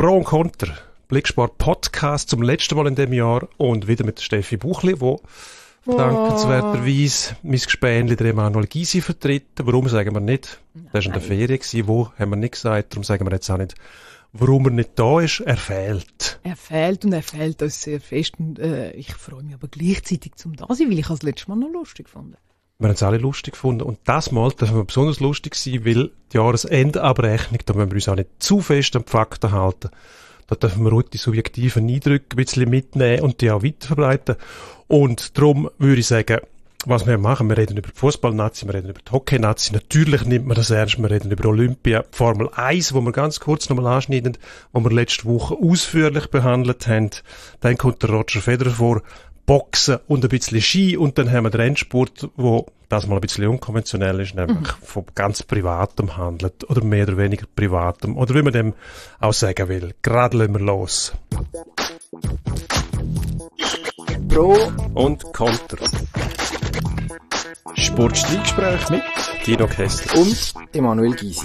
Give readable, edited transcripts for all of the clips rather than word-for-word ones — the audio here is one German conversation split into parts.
Pro und Contra. Blicksport Podcast zum letzten Mal in diesem Jahr und wieder mit Steffi Buchli, wo dankenswerterweise mein Gespänli der Emanuel Gysi vertritt. Warum sagen wir nicht? Der war in der Ferien gewesen. Wo haben wir nicht gesagt. Darum sagen wir jetzt auch nicht, warum er nicht da ist. Er fehlt. Er fehlt uns sehr fest. Und ich freue mich aber gleichzeitig zum da sein, weil ich das letzte Mal noch lustig fand. Wir haben es alle lustig gefunden. Und das Mal dürfen wir besonders lustig sein, weil die Jahresendabrechnung, da müssen wir uns auch nicht zu fest an die Fakten halten. Da dürfen wir auch die subjektiven Eindrücke ein bisschen mitnehmen und die auch weiterverbreiten. Und darum würde ich sagen, was wir machen, wir reden über die Fußballnazi, wir reden über die Hockeynazi. Natürlich nimmt man das ernst, wir reden über Olympia, Formel 1, wo wir ganz kurz nochmal anschneiden, wo wir letzte Woche ausführlich behandelt haben. Dann kommt der Roger Federer vor, Boxen und ein bisschen Ski und dann haben wir den Rennsport, wo das mal ein bisschen unkonventionell ist, nämlich von ganz Privatem handelt oder mehr oder weniger Privatem oder wie man dem auch sagen will. Gerade lassen wir los. Pro und Contra. Sportstreitgespräch mit Dino Kessler und Emanuel Gysi.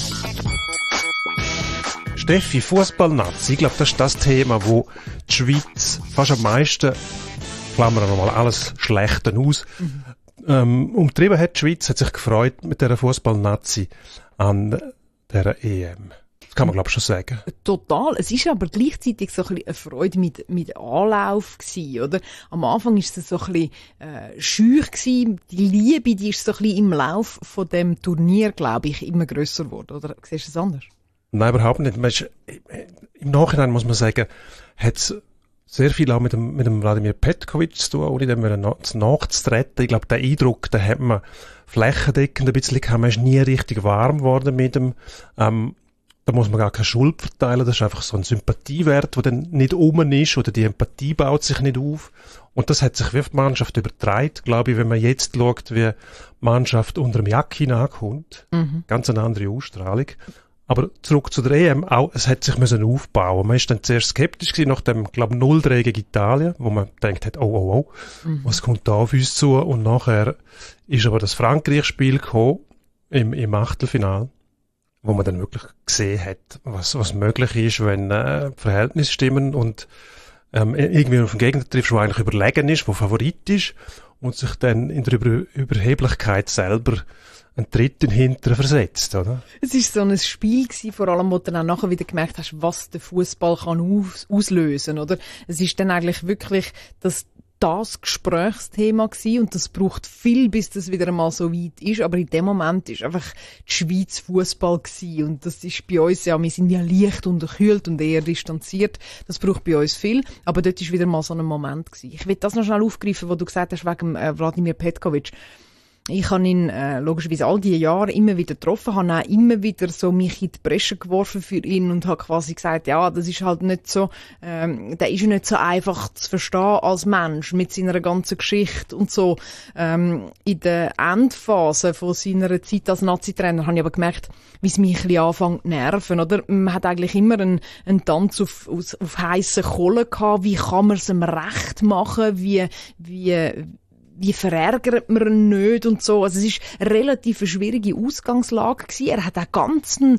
Steffi, Fußballnazi, ich glaube, das ist das Thema, wo die Schweiz fast am meisten, klammern wir mal alles Schlechte aus, umtrieben hat. Die Schweiz hat sich gefreut mit dieser Fußballnazi an dieser EM. Das kann man, glaube ich, schon sagen. Total. Es ist aber gleichzeitig so ein bisschen eine Freude mit Anlauf gewesen, oder? Am Anfang ist es so ein bisschen schüch gewesen. Die Liebe, die ist so ein bisschen im Lauf von dem Turnier, glaube ich, immer grösser geworden, oder? Siehst du das anders? Nein, überhaupt nicht. Im Nachhinein muss man sagen, hat es sehr viel auch mit dem Wladimir Petkovic zu tun, ohne dem nachzutreten. Ich glaube, den Eindruck, den hat man flächendeckend ein bisschen gehabt. Man ist nie richtig warm geworden mit dem. Da muss man gar keine Schuld verteilen. Das ist einfach so ein Sympathiewert, der dann nicht oben ist, oder die Empathie baut sich nicht auf. Und das hat sich wie auf die Mannschaft übertragen, glaube ich, wenn man jetzt schaut, wie die Mannschaft unter dem Jacki ankommt. Ganz eine andere Ausstrahlung. Aber zurück zu der EM, auch, es hat sich müssen aufbauen. Man ist dann zuerst skeptisch gewesen nach dem, glaube 0-3 gegen Italien, wo man denkt hat, was kommt da auf uns zu? Und nachher ist aber das Frankreich-Spiel gekommen, im Achtelfinal, wo man dann wirklich gesehen hat, was möglich ist, wenn Verhältnisse stimmen und irgendwie auf den Gegner triffst, der eigentlich überlegen ist, der Favorit ist und sich dann in der Überheblichkeit selber einen dritten Hinteren versetzt, oder? Es war so ein Spiel gewesen, vor allem, wo du dann auch nachher wieder gemerkt hast, was der Fußball kann auslösen, oder? Es ist dann eigentlich wirklich das Gesprächsthema gewesen und das braucht viel, bis das wieder einmal so weit ist, aber in dem Moment ist einfach die Schweiz Fußball gewesen und das ist bei uns ja, wir sind ja leicht unterkühlt und eher distanziert, das braucht bei uns viel, aber dort ist wieder mal so ein Moment gewesen. Ich will das noch schnell aufgreifen, wo du gesagt hast, wegen Wladimir Petkovic. Ich habe ihn logischerweise all diese Jahre immer wieder getroffen, habe auch immer wieder so mich in die Bresche geworfen für ihn und habe quasi gesagt, ja, das ist halt nicht so, der ist ja nicht so einfach zu verstehen als Mensch mit seiner ganzen Geschichte und so. In der Endphase von seiner Zeit als Nazi-Trainer habe ich aber gemerkt, wie es mich ein bisschen anfängt zu nerven, oder? Man hat eigentlich immer einen Tanz auf heissen Kohlen gehabt, wie kann man es ihm recht machen, wie verärgert man ihn nicht und so. Also es ist eine relativ schwierige Ausgangslage gewesen. Er hat auch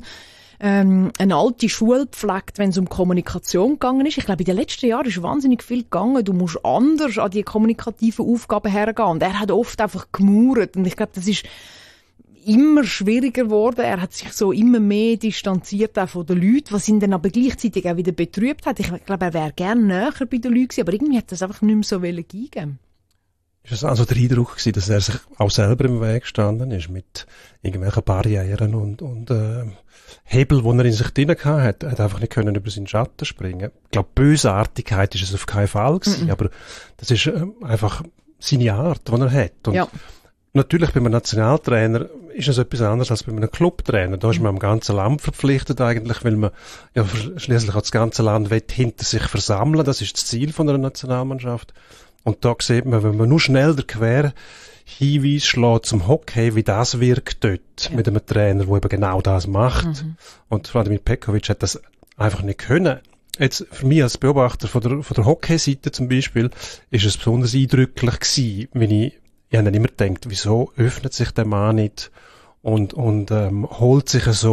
eine alte Schule gepflegt, wenn es um Kommunikation gegangen ist. Ich glaube, in den letzten Jahren ist wahnsinnig viel gegangen. Du musst anders an die kommunikativen Aufgaben hergehen. Und er hat oft einfach gemauert. Und ich glaube, das ist immer schwieriger geworden. Er hat sich so immer mehr distanziert auch von den Leuten, was ihn dann aber gleichzeitig auch wieder betrübt hat. Ich glaube, er wäre gerne näher bei den Leuten gewesen, aber irgendwie hat das einfach nicht mehr so gegeben. Ist es also der Eindruck gewesen, dass er sich auch selber im Weg gestanden ist mit irgendwelchen Barrieren und Hebel, die er in sich drin hatte? Er hat einfach nicht können über seinen Schatten springen. Ich glaube, Bösartigkeit ist es auf keinen Fall gewesen, aber das ist einfach seine Art, die er hat. Und natürlich bei einem Nationaltrainer ist es etwas anderes als bei einem Clubtrainer. Da ist man am ganzen Land verpflichtet eigentlich, weil man ja schließlich auch das ganze Land will hinter sich versammeln. Das ist das Ziel von einer Nationalmannschaft. Und da sieht man, wenn man nur schnell der Querhinweis schlägt zum Hockey, wie das wirkt dort mit einem Trainer, der eben genau das macht. Und Wladimir Petkovic hat das einfach nicht können. Jetzt, für mich als Beobachter von der Hockeyseite zum Beispiel, ist es besonders eindrücklich gewesen, wenn ich habe dann immer gedacht, wieso öffnet sich der Mann nicht und holt sich so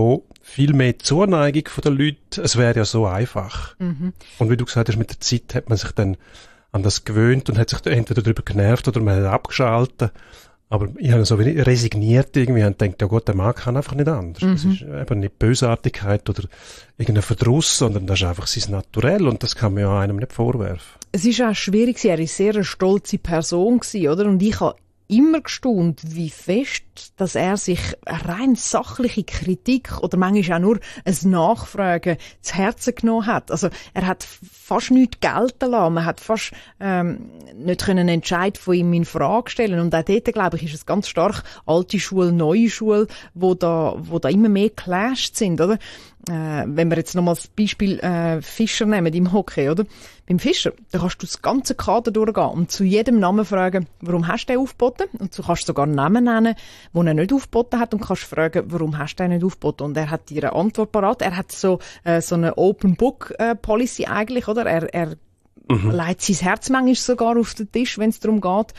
viel mehr Zuneigung von den Leuten. Es wäre ja so einfach. Und wie du gesagt hast, mit der Zeit hat man sich dann an das gewöhnt und hat sich entweder darüber genervt oder man hat abgeschaltet. Aber ich habe so wie resigniert irgendwie und gedacht, ja Gott, der Mann kann einfach nicht anders. Das ist eben nicht Bösartigkeit oder irgendein Verdruss, sondern das ist einfach sein Naturell und das kann man ja einem nicht vorwerfen. Es ist auch schwierig, er war eine sehr stolze Person, oder? Und ich habe immer gestaunt, wie fest, dass er sich rein sachliche Kritik oder manchmal auch nur ein Nachfragen zu Herzen genommen hat. Also er hat fast nichts gelten lassen. Man hat fast nicht können einen Entscheid von ihm in Frage stellen. Und auch dort, glaube ich, ist es ganz stark alte Schule, neue Schule, wo da immer mehr clashed sind, oder? Wenn wir jetzt nochmal das Beispiel Fischer nehmen im Hockey, oder? Beim Fischer, da kannst du das ganze Kader durchgehen und zu jedem Namen fragen, warum hast du den aufgeboten? Und du kannst sogar Namen nennen, die er nicht aufgeboten hat und kannst fragen, warum hast du den nicht aufgeboten? Und er hat dir eine Antwort parat. Er hat so eine Open-Book-Policy eigentlich, oder? Er legt sein Herz manchmal sogar auf den Tisch, wenn es darum geht,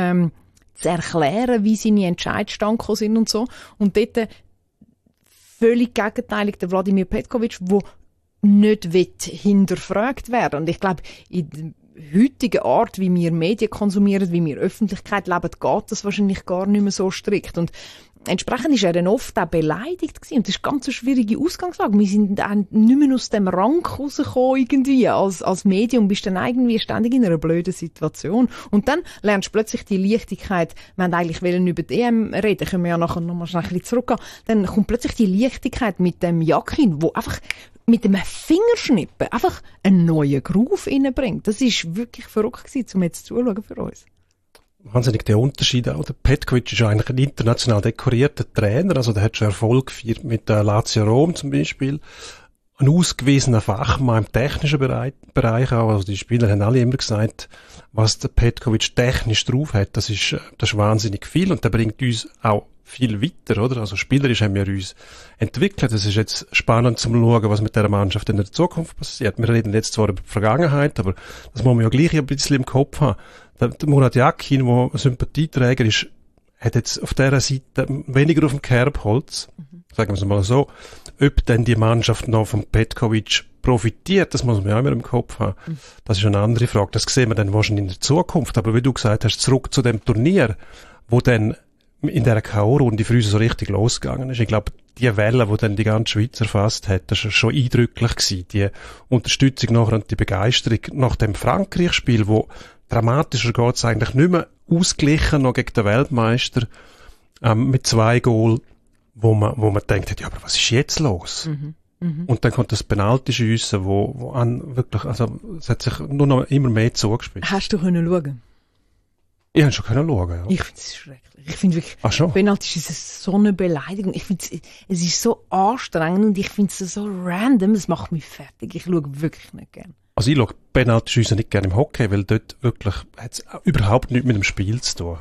zu erklären, wie seine Entscheidungen gekommen sind und so. Und dort völlig gegenteilig der Wladimir Petkovic, der nicht hinterfragt werden. Und ich glaube, in der heutigen Art, wie wir Medien konsumieren, wie wir Öffentlichkeit leben, geht das wahrscheinlich gar nicht mehr so strikt. Und entsprechend ist er dann oft auch beleidigt gewesen. Und das ist eine ganz schwierige Ausgangslage. Wir sind auch nicht mehr aus dem Rang rausgekommen irgendwie als Medium. Bist dann irgendwie ständig in einer blöden Situation. Und dann lernst du plötzlich die Leichtigkeit. Wir wollten eigentlich über die EM reden. Können wir ja nachher nochmal schnell ein bisschen zurückgehen. Dann kommt plötzlich die Leichtigkeit mit dem Jakin, wo einfach mit dem Fingerschnippen einfach einen neuen Groove reinbringt. Das ist wirklich verrückt gewesen, um jetzt zuzuschauen für uns. Wahnsinnig der Unterschied auch. Der Petkovic ist eigentlich ein international dekorierter Trainer, also der hat schon Erfolg gefeiert mit der Lazio Rom zum Beispiel. Ein ausgewiesener Fachmann im technischen Bereich auch. Also die Spieler haben alle immer gesagt, was der Petkovic technisch drauf hat, das ist wahnsinnig viel und der bringt uns auch viel weiter, oder? Also spielerisch haben wir uns entwickelt. Es ist jetzt spannend zum Schauen, was mit dieser Mannschaft in der Zukunft passiert. Wir reden jetzt zwar über die Vergangenheit, aber das muss man ja gleich ein bisschen im Kopf haben. Der Murat Yakin, der Sympathieträger ist, hat jetzt auf dieser Seite weniger auf dem Kerbholz, sagen wir es mal so. Ob denn die Mannschaft noch vom Petkovic profitiert, das muss man ja immer im Kopf haben. Das ist eine andere Frage. Das sehen wir dann wahrscheinlich in der Zukunft. Aber wie du gesagt hast, zurück zu dem Turnier, wo dann in dieser K.O.-Runde für uns so richtig losgegangen ist. Ich glaube, die Welle, die dann die ganze Schweiz erfasst hat, das war schon eindrücklich gewesen. Die Unterstützung nachher und die Begeisterung nach dem Frankreich-Spiel, wo dramatischer geht es eigentlich nicht mehr ausgeglichen noch gegen den Weltmeister, mit 2 Goal, wo man denkt, ja, aber was ist jetzt los? Und dann kommt das Penalty-Schiessen, wo wirklich, also, es hat sich nur noch immer mehr zugespitzt. Hast du können schauen? Ich habe schon können schauen, ja. Ich finde es schrecklich. Ich finde wirklich, schon? Penalty ist so eine Beleidigung. Ich finde es ist so anstrengend und ich finde es so random. Es macht mich fertig. Ich schaue wirklich nicht gern. Also ich schaue Penalty-Schiessen nicht gerne im Hockey, weil dort wirklich hat's überhaupt nichts mit dem Spiel zu tun.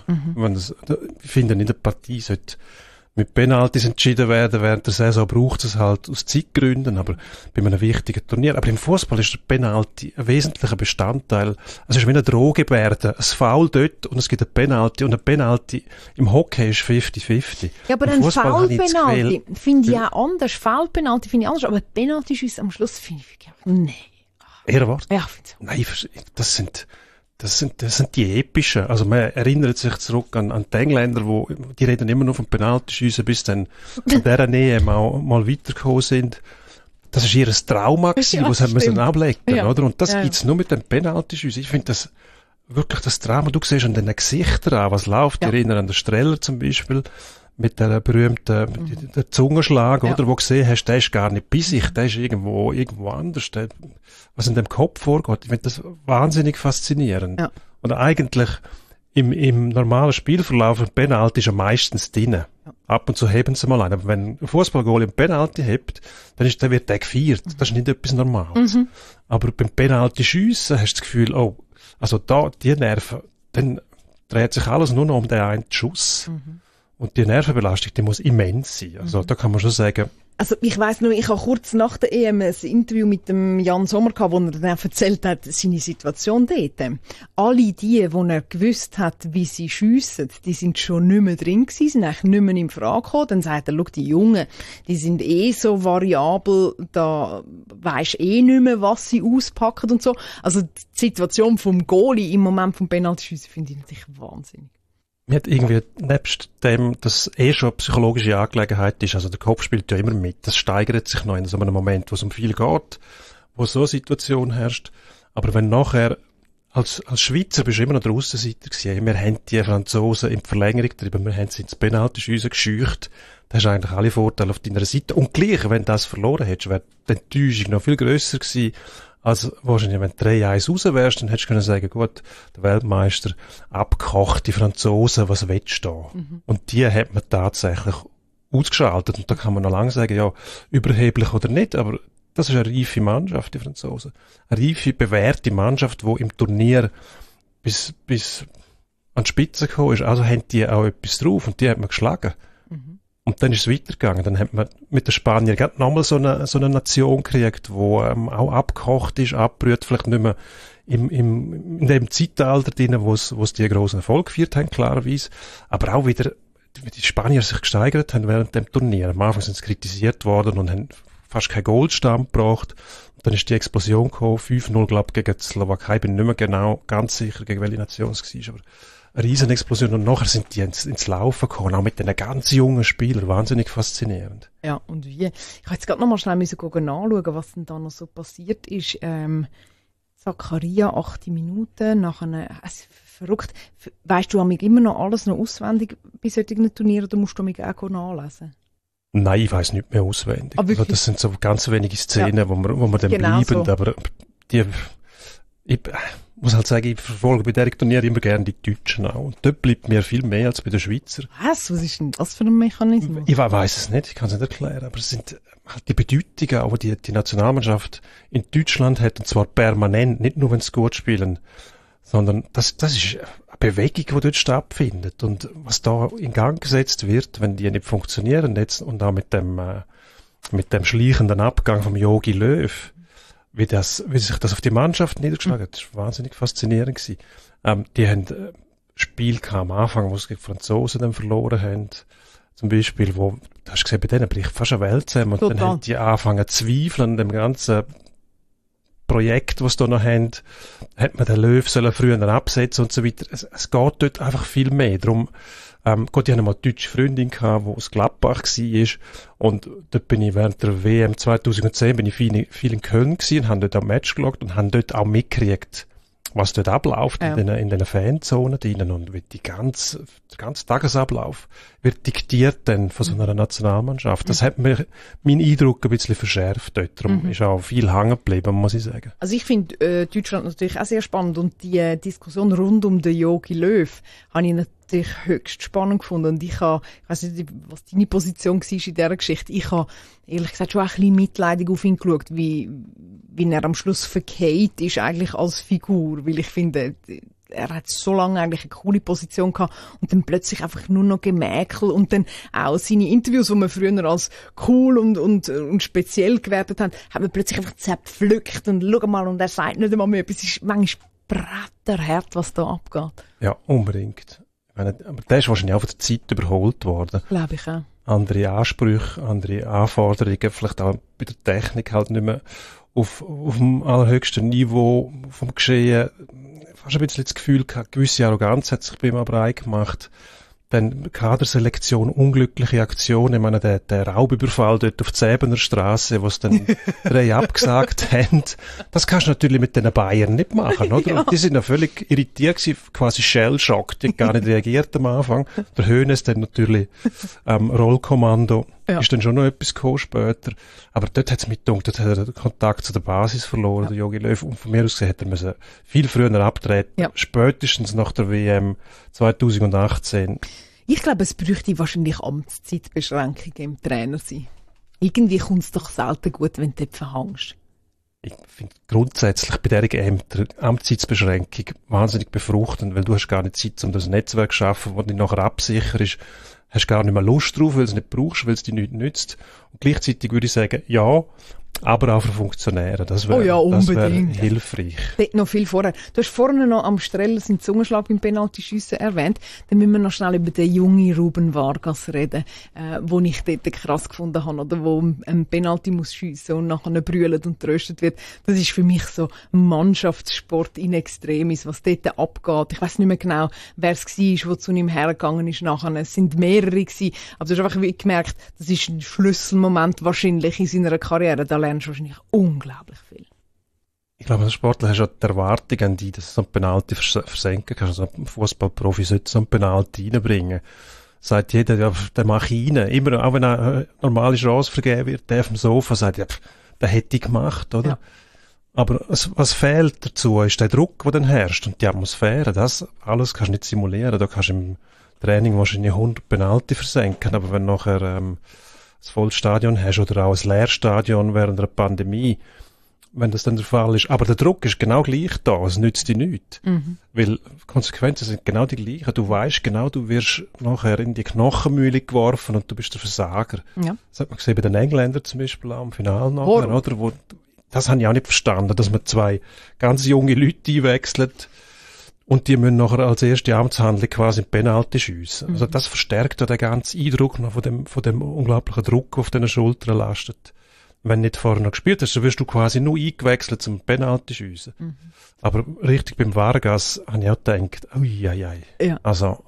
Ich finde, in der Partie sollte mit Penaltys entschieden werden. Während der Saison braucht es halt aus Zeitgründen, aber bei einem wichtigen Turnier. Aber im Fußball ist der Penalty ein wesentlicher Bestandteil. Es ist wie eine Drohgebärde. Ein Foul dort und es gibt ein Penalty. Und ein Penalty im Hockey ist 50-50. Ja, aber ein Foul-Penalty finde ich auch anders. Foul-Penalty finde ich anders, aber Penalty-Schuss am Schluss finde ich wirklich, nee. Ehrenwort? Ja, ich finde es. Nein, das sind die epischen. Also man erinnert sich zurück an die Engländer, die reden immer nur vom Penaltyschiessen, bis dann an dieser Nähe mal weitergekommen sind. Das ist ihr Trauma gewesen, was haben müssen ablegen, oder? Und das gibt's nur mit dem Penaltyschiessen. Ich finde das wirklich das Trauma. Du siehst an den Gesichtern an, was läuft. Ich erinnere an den Streller zum Beispiel, mit der berühmten, der Zungenschlag, oder? Wo du gesehen hast, der ist gar nicht bei sich, der ist irgendwo anders. Was in dem Kopf vorgeht. Ich finde das wahnsinnig faszinierend. Ja. Und eigentlich im normalen Spielverlauf ein Penalty ist ja meistens drin. Ja. Ab und zu heben sie mal ein. Aber wenn ein Fußballgoal ein Penalty hebt, dann wird der gefeiert. Das ist nicht etwas Normales. Aber beim Penalty-Schiessen hast du das Gefühl, oh, also da, die Nerven, dann dreht sich alles nur noch um den einen Schuss. Und die Nervenbelastung, die muss immens sein. Also da kann man schon sagen, Also ich weiss noch, ich habe kurz nach der EM ein Interview mit dem Jan Sommer gehabt, wo er dann erzählt hat, seine Situation dort. Alle die er gewusst hat, wie sie schiessen, die sind schon nicht mehr drin gewesen, sind eigentlich nicht mehr in Frage gekommen. Dann sagt er, schau, die Jungen, die sind so variabel, da weisst nicht mehr, was sie auspacken und so. Also die Situation vom Goalie im Moment vom Penaltyschiessen finde ich natürlich wahnsinnig. Mir hat irgendwie, nebst dem, dass schon eine psychologische Angelegenheit ist, also der Kopf spielt ja immer mit, das steigert sich noch in so einem Moment, wo es um viel geht, wo so eine Situation herrscht. Aber wenn nachher, als Schweizer bist du immer noch der Aussenseiter gewesen, wir haben die Franzosen in die Verlängerung getrieben, wir haben sie ins Penaltyschiessen gescheucht, da hast du eigentlich alle Vorteile auf deiner Seite. Und gleich, wenn du das verloren hättest, wäre die Enttäuschung noch viel grösser gewesen. Also, wahrscheinlich, wenn du 3-1 raus wärst, dann hättest du können sagen, gut, der Weltmeister, abgekochte Franzosen, was willst du da? Und die hat man tatsächlich ausgeschaltet. Und da kann man noch lange sagen, ja, überheblich oder nicht, aber das ist eine reife Mannschaft, die Franzosen. Eine reife, bewährte Mannschaft, die im Turnier bis an die Spitze gekommen ist. Also haben die auch etwas drauf und die hat man geschlagen. Und dann ist es weitergegangen. Dann hat man mit den Spaniern gerade nochmal so eine Nation gekriegt, wo auch abgekocht ist, abgerührt, vielleicht nicht mehr in dem Zeitalter drin, wo es die grossen Erfolg gefeiert haben, klarerweise. Aber auch wieder, wie die Spanier sich gesteigert haben während dem Turnier. Am Anfang sind sie kritisiert worden und haben fast keinen Goldstand gebracht. Und dann ist die Explosion gekommen, 5-0, glaube ich, gegen die Slowakei. Ich bin nicht mehr genau ganz sicher, gegen welche Nation es war, aber eine Riesenexplosion. Und nachher sind die ins Laufen gekommen, auch mit den ganz jungen Spielern. Wahnsinnig faszinierend. Ja, und wie? Ich habe jetzt gerade noch mal schnell nachschauen, was denn da noch so passiert ist. Zakaria, 8 Minuten, nachher, verrückt. Weißt du immer noch alles noch auswendig bei solchen Turnieren, oder musst du mich auch nachlesen? Nein, ich weiss nicht mehr auswendig. Also das sind so ganz wenige Szenen, ja, wo wir dann genau bleiben, so. Aber ich muss halt sagen, ich verfolge bei diesen Turnieren immer gerne die Deutschen auch. Und dort bleibt mir viel mehr als bei den Schweizer. Was ist denn das für ein Mechanismus? Ich weiss es nicht, ich kann es nicht erklären, aber es sind halt die Bedeutungen, auch die Nationalmannschaft in Deutschland hat, und zwar permanent, nicht nur wenn sie gut spielen, sondern das ist eine Bewegung, die dort stattfindet. Und was da in Gang gesetzt wird, wenn die nicht funktionieren jetzt, und auch mit dem schleichenden Abgang vom Jogi Löw, wie sich das auf die Mannschaft niedergeschlagen hat, das war wahnsinnig faszinierend gewesen. Die haben Spiel am Anfang, wo sie gegen die Franzosen dann verloren haben, zum Beispiel, wo, du hast gesehen, bei denen bricht fast eine Welt zusammen, und total. Dann haben die angefangen zu zweifeln an dem ganzen Projekt, was sie da noch haben, hat man den Löw früher absetzen und so weiter. Es geht dort einfach viel mehr. Darum, Gott, ich hatte mal eine deutsche Freundin gehabt, die aus Gladbach war, und dort bin ich während der WM 2010 bin ich viel in Köln gewesen und habe dort am Match geschaut und habe dort auch mitgekriegt, was dort abläuft, ja, in den Fanzonen drinnen, und wie der ganze Tagesablauf wird diktiert dann von so einer Nationalmannschaft. Das hat mir meinen Eindruck ein bisschen verschärft dort. Darum ist auch viel hängen geblieben, muss ich sagen. Also ich finde Deutschland natürlich auch sehr spannend, und die Diskussion rund um den Jogi Löw habe ich natürlich höchst spannend gefunden. Und ich weiss nicht, was deine Position war in dieser Geschichte. Ich habe ehrlich gesagt schon ein bisschen mitleidig auf ihn geschaut, wie er am Schluss verkehrt ist eigentlich als Figur, weil ich finde, er hat so lange eigentlich eine coole Position gehabt und dann plötzlich einfach nur noch Gemäkel, und dann auch seine Interviews, die man früher als cool und speziell gewertet haben, hat man plötzlich einfach zerpflückt, und schau mal, und er sagt nicht einmal mehr, es ist manchmal bretterhart, was da abgeht. Ja, unbedingt. Aber der ist wahrscheinlich auch von der Zeit überholt worden. Glaube ich auch. Andere Ansprüche, andere Anforderungen, vielleicht auch bei der Technik halt nicht mehr auf dem allerhöchsten Niveau vom Geschehen. Fast ein bisschen das Gefühl gehabt, gewisse Arroganz hat sich bei ihm aber eingemacht. Dann Kaderselektion, unglückliche Aktionen. Ich meine, der Raubüberfall dort auf die Säbener Straße, wo es dann 3 abgesagt haben. Das kannst du natürlich mit den Bayern nicht machen, oder? Ja. Und die sind ja völlig irritiert gewesen, quasi Shell-Shock. Die haben gar nicht reagiert am Anfang. Der Hönes dann natürlich, Rollkommando. Ja. Ist dann schon noch etwas gekommen später. Aber dort hat es mich gedacht, dort hat er den Kontakt zu der Basis verloren, der Jogi Löw. Und von mir aus gesehen hätte er müssen viel früher abtreten. Ja. Spätestens nach der WM 2018. Ich glaube, es bräuchte wahrscheinlich Amtszeitbeschränkungen im Trainer sein. Irgendwie kommt es doch selten gut, wenn du dort verhängst. Ich finde grundsätzlich bei dieser Ämter Amtszeitbeschränkung wahnsinnig befruchtend, weil du hast gar nicht Zeit, um das Netzwerk zu schaffen, das dich nachher absicherst. hast gar nicht mehr Lust drauf, weil du es nicht brauchst, weil es dir nichts nützt. Und gleichzeitig würde ich sagen, ja, aber auch für Funktionäre. Das wäre hilfreich. Dort noch viel vorher. Du hast vorhin noch am Streller seinen Zungenschlag beim Penaltyschiessen erwähnt. Dann müssen wir noch schnell über den jungen Ruben Vargas reden, wo ich dort krass gefunden habe, oder wo ein Penalty muss schiessen und nachher brüllt und tröstet wird. Das ist für mich so Mannschaftssport in Extremis, was dort abgeht. Ich weiss nicht mehr genau, wer es war, der zu ihm hergegangen ist nachher. Es sind mehrere gewesen. Aber du hast einfach gemerkt, das ist ein Schlüsselmoment wahrscheinlich in seiner Karriere. Da lernst du wahrscheinlich unglaublich viel. Ich glaube, als Sportler hast du die Erwartung an dich, dass du so ein Penalty versenken kannst. Also ein Fußballprofi sollte so ein Penalty reinbringen. Sagt jeder, ja, der mache ich rein. Immer, auch wenn eine normale Chance vergeben wird, der auf dem Sofa sagt, ja, der hätte ich gemacht, oder? Ja. Aber was fehlt dazu, ist der Druck, der dann herrscht und die Atmosphäre. Das alles kannst du nicht simulieren. Da kannst du im Training wahrscheinlich 100 Penalty versenken, aber wenn nachher das Vollstadion hast oder auch ein Leerstadion während einer Pandemie, wenn das dann der Fall ist. Aber der Druck ist genau gleich da, es nützt dir nichts. Weil die Konsequenzen sind genau die gleichen. Du weißt genau, du wirst nachher in die Knochenmühle geworfen und du bist der Versager. Ja. Das hat man gesehen bei den Engländern zum Beispiel auch im Finale nachher, oder? Das habe ich auch nicht verstanden, dass man 2 ganz junge Leute einwechselt und die müssen nachher als erste Amtshandlung quasi ein Penalty schiessen. Also das verstärkt ja den ganzen Eindruck noch von dem unglaublichen Druck, der auf den Schultern lastet. Wenn du nicht vorher noch gespielt hast, dann wirst du quasi nur eingewechselt zum Penalty schiessen. Aber richtig beim Vargas habe ich auch gedacht, ja. Also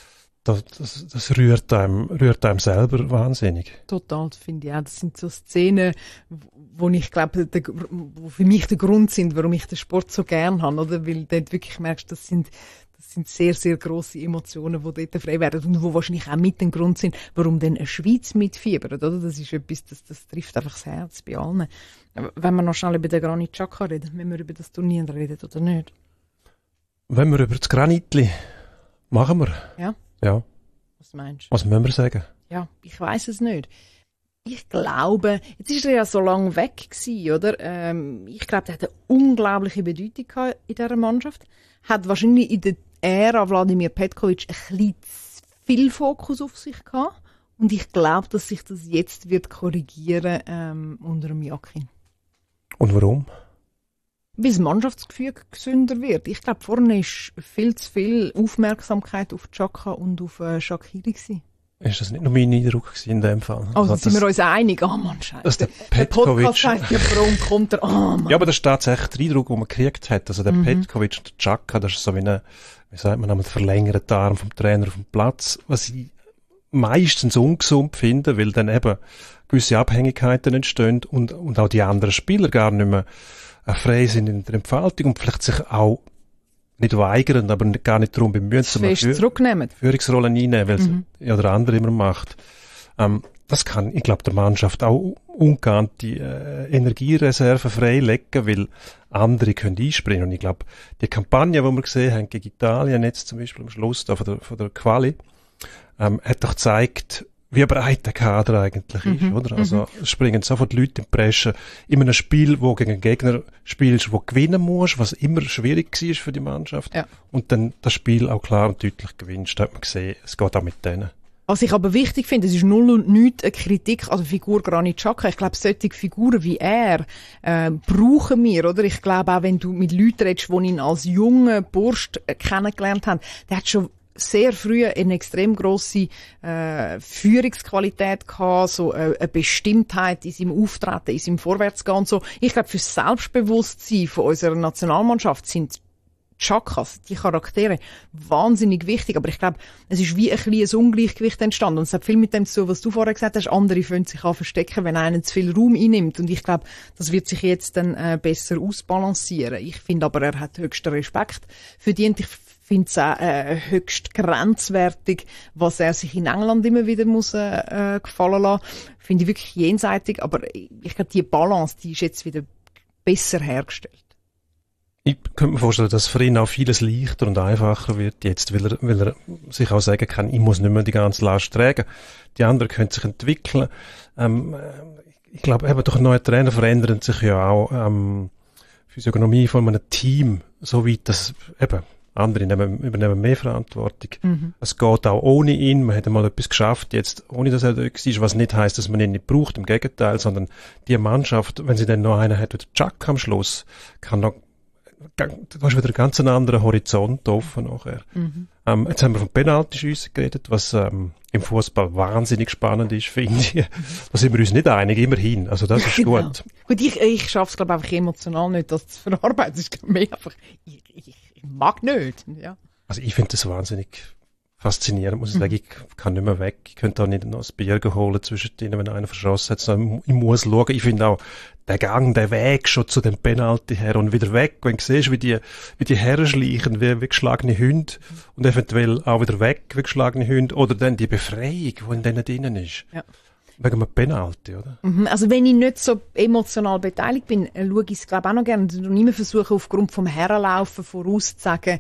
das rührt einem selber wahnsinnig. Total, finde ich auch. Das sind so Szenen, wo ich glaube, wo für mich der Grund sind, warum ich den Sport so gern habe, oder? Weil du dort wirklich merkst, das sind sehr, sehr grosse Emotionen, die dort frei werden und die wahrscheinlich auch mit dem Grund sind, warum dann eine Schweiz mitfiebert, oder? Das ist etwas, das trifft einfach das Herz bei allen. Wenn wir noch schnell über den Granit Xhaka reden, wenn wir über das Turnier reden, oder nicht? Wenn wir über das Granitli machen wir. Ja? Ja. Was meinst du? Was müssen wir sagen? Ja, ich weiss es nicht. Ich glaube, jetzt ist er ja so lange weg gewesen, oder? Ich glaube, der hat eine unglaubliche Bedeutung gehabt in dieser Mannschaft. Hat wahrscheinlich in der Ära Wladimir Petkovic ein bisschen zu viel Fokus auf sich gehabt. Und ich glaube, dass sich das jetzt wird korrigieren unter dem Jakin. Und warum? Weil das Mannschaftsgefüge gesünder wird. Ich glaube, vorne ist viel zu viel Aufmerksamkeit auf Xhaka und auf Shaqiri gewesen. Ist das nicht nur mein Eindruck in dem Fall? Also sind wir uns einig? Oh Mann, Scheiße. Dass der Petkovic... sagt ja, warum kommt er? Oh Mann. Ja, aber das ist tatsächlich der Eindruck, den man gekriegt hat. Also der Petkovic und der Xhaka, das ist so wie ein verlängerter Arm vom Trainer auf dem Platz, was ich meistens ungesund finde, weil dann eben gewisse Abhängigkeiten entstehen und auch die anderen Spieler gar nicht mehr frei sind in der Entfaltung und vielleicht sich auch nicht weigern, aber gar nicht darum bemühen, Führungsrollen einnehmen, weil es ja der andere immer macht. Das kann, ich glaube, der Mannschaft auch ungeahnte Energiereserven freilegen, weil andere können einspringen. Und ich glaube, die Kampagne, die wir gesehen haben gegen Italien, jetzt zum Beispiel am Schluss da von der Quali, hat doch gezeigt, wie breit der Kader eigentlich ist, oder? Also, es springen sofort Leute in die Bresche. In einem Spiel, wo gegen einen Gegner spielst, wo gewinnen musst, was immer schwierig war für die Mannschaft. Ja. Und dann das Spiel auch klar und deutlich gewinnst, da hat man gesehen, es geht auch mit denen. Was ich aber wichtig finde, es ist null und nichts eine Kritik an der Figur Granit Xhaka. Ich glaube, solche Figuren wie er brauchen wir, oder? Ich glaube auch, wenn du mit Leuten redest, die ihn als jungen Bursch kennengelernt haben, der hat schon sehr früh eine extrem grosse Führungsqualität gehabt, so eine Bestimmtheit in seinem Auftreten, in seinem Vorwärtsgehen und so. Ich glaube, für das Selbstbewusstsein von unserer Nationalmannschaft sind Xhakas, die Charaktere, wahnsinnig wichtig. Aber ich glaube, es ist wie ein kleines Ungleichgewicht entstanden. Und es hat viel mit dem zu tun, was du vorher gesagt hast. Andere fühlen sich an verstecken, wenn einer zu viel Raum einnimmt. Und ich glaube, das wird sich jetzt dann besser ausbalancieren. Ich finde aber, er hat höchsten Respekt verdient. Ich finde es auch höchst grenzwertig, was er sich in England immer wieder muss gefallen lassen. Finde ich wirklich jenseitig. Aber ich glaube, die Balance, die ist jetzt wieder besser hergestellt. Ich könnte mir vorstellen, dass für ihn auch vieles leichter und einfacher wird jetzt, weil er sich auch sagen kann, ich muss nicht mehr die ganze Last tragen. Die anderen können sich entwickeln. Ich glaube, eben durch einen neuen Trainer verändert sich ja auch Physiognomie von einem Team, so weit, dass eben andere übernehmen mehr Verantwortung. Es geht auch ohne ihn. Man hat einmal etwas geschafft, jetzt ohne dass er da war, was nicht heisst, dass man ihn nicht braucht, im Gegenteil, sondern die Mannschaft, wenn sie dann noch einen hat, wie der Chuck am Schluss, kann noch, da ist wieder ein ganz anderer Horizont offen nachher. Jetzt haben wir von Penaltyschüssen geredet, was im Fußball wahnsinnig spannend ist, finde ich. Da sind wir uns nicht einig, immerhin. Also das ist genau. gut. Gut, ich schaffe es, glaube ich, einfach emotional nicht, das zu verarbeiten. Das ist mehr einfach, ich mag nicht. Ja. Also ich finde das wahnsinnig faszinierend, muss ich sagen. Ich kann nicht mehr weg. Ich könnte auch nicht noch ein Bier holen zwischen denen, wenn einer verschossen hat. So, ich muss schauen. Ich finde auch, der Gang, der Weg schon zu dem Penalty her und wieder weg, wenn du siehst, wie die Herren schleichen, wie geschlagene Hunde und eventuell auch wieder weg, wie geschlagene Hunde, oder dann die Befreiung, die in denen drinnen ist. Ja. Wegen einem Penalty, oder? Also wenn ich nicht so emotional beteiligt bin, schaue ich es glaube auch noch gerne und immer versuche aufgrund vom Herrenlaufen vorauszusagen,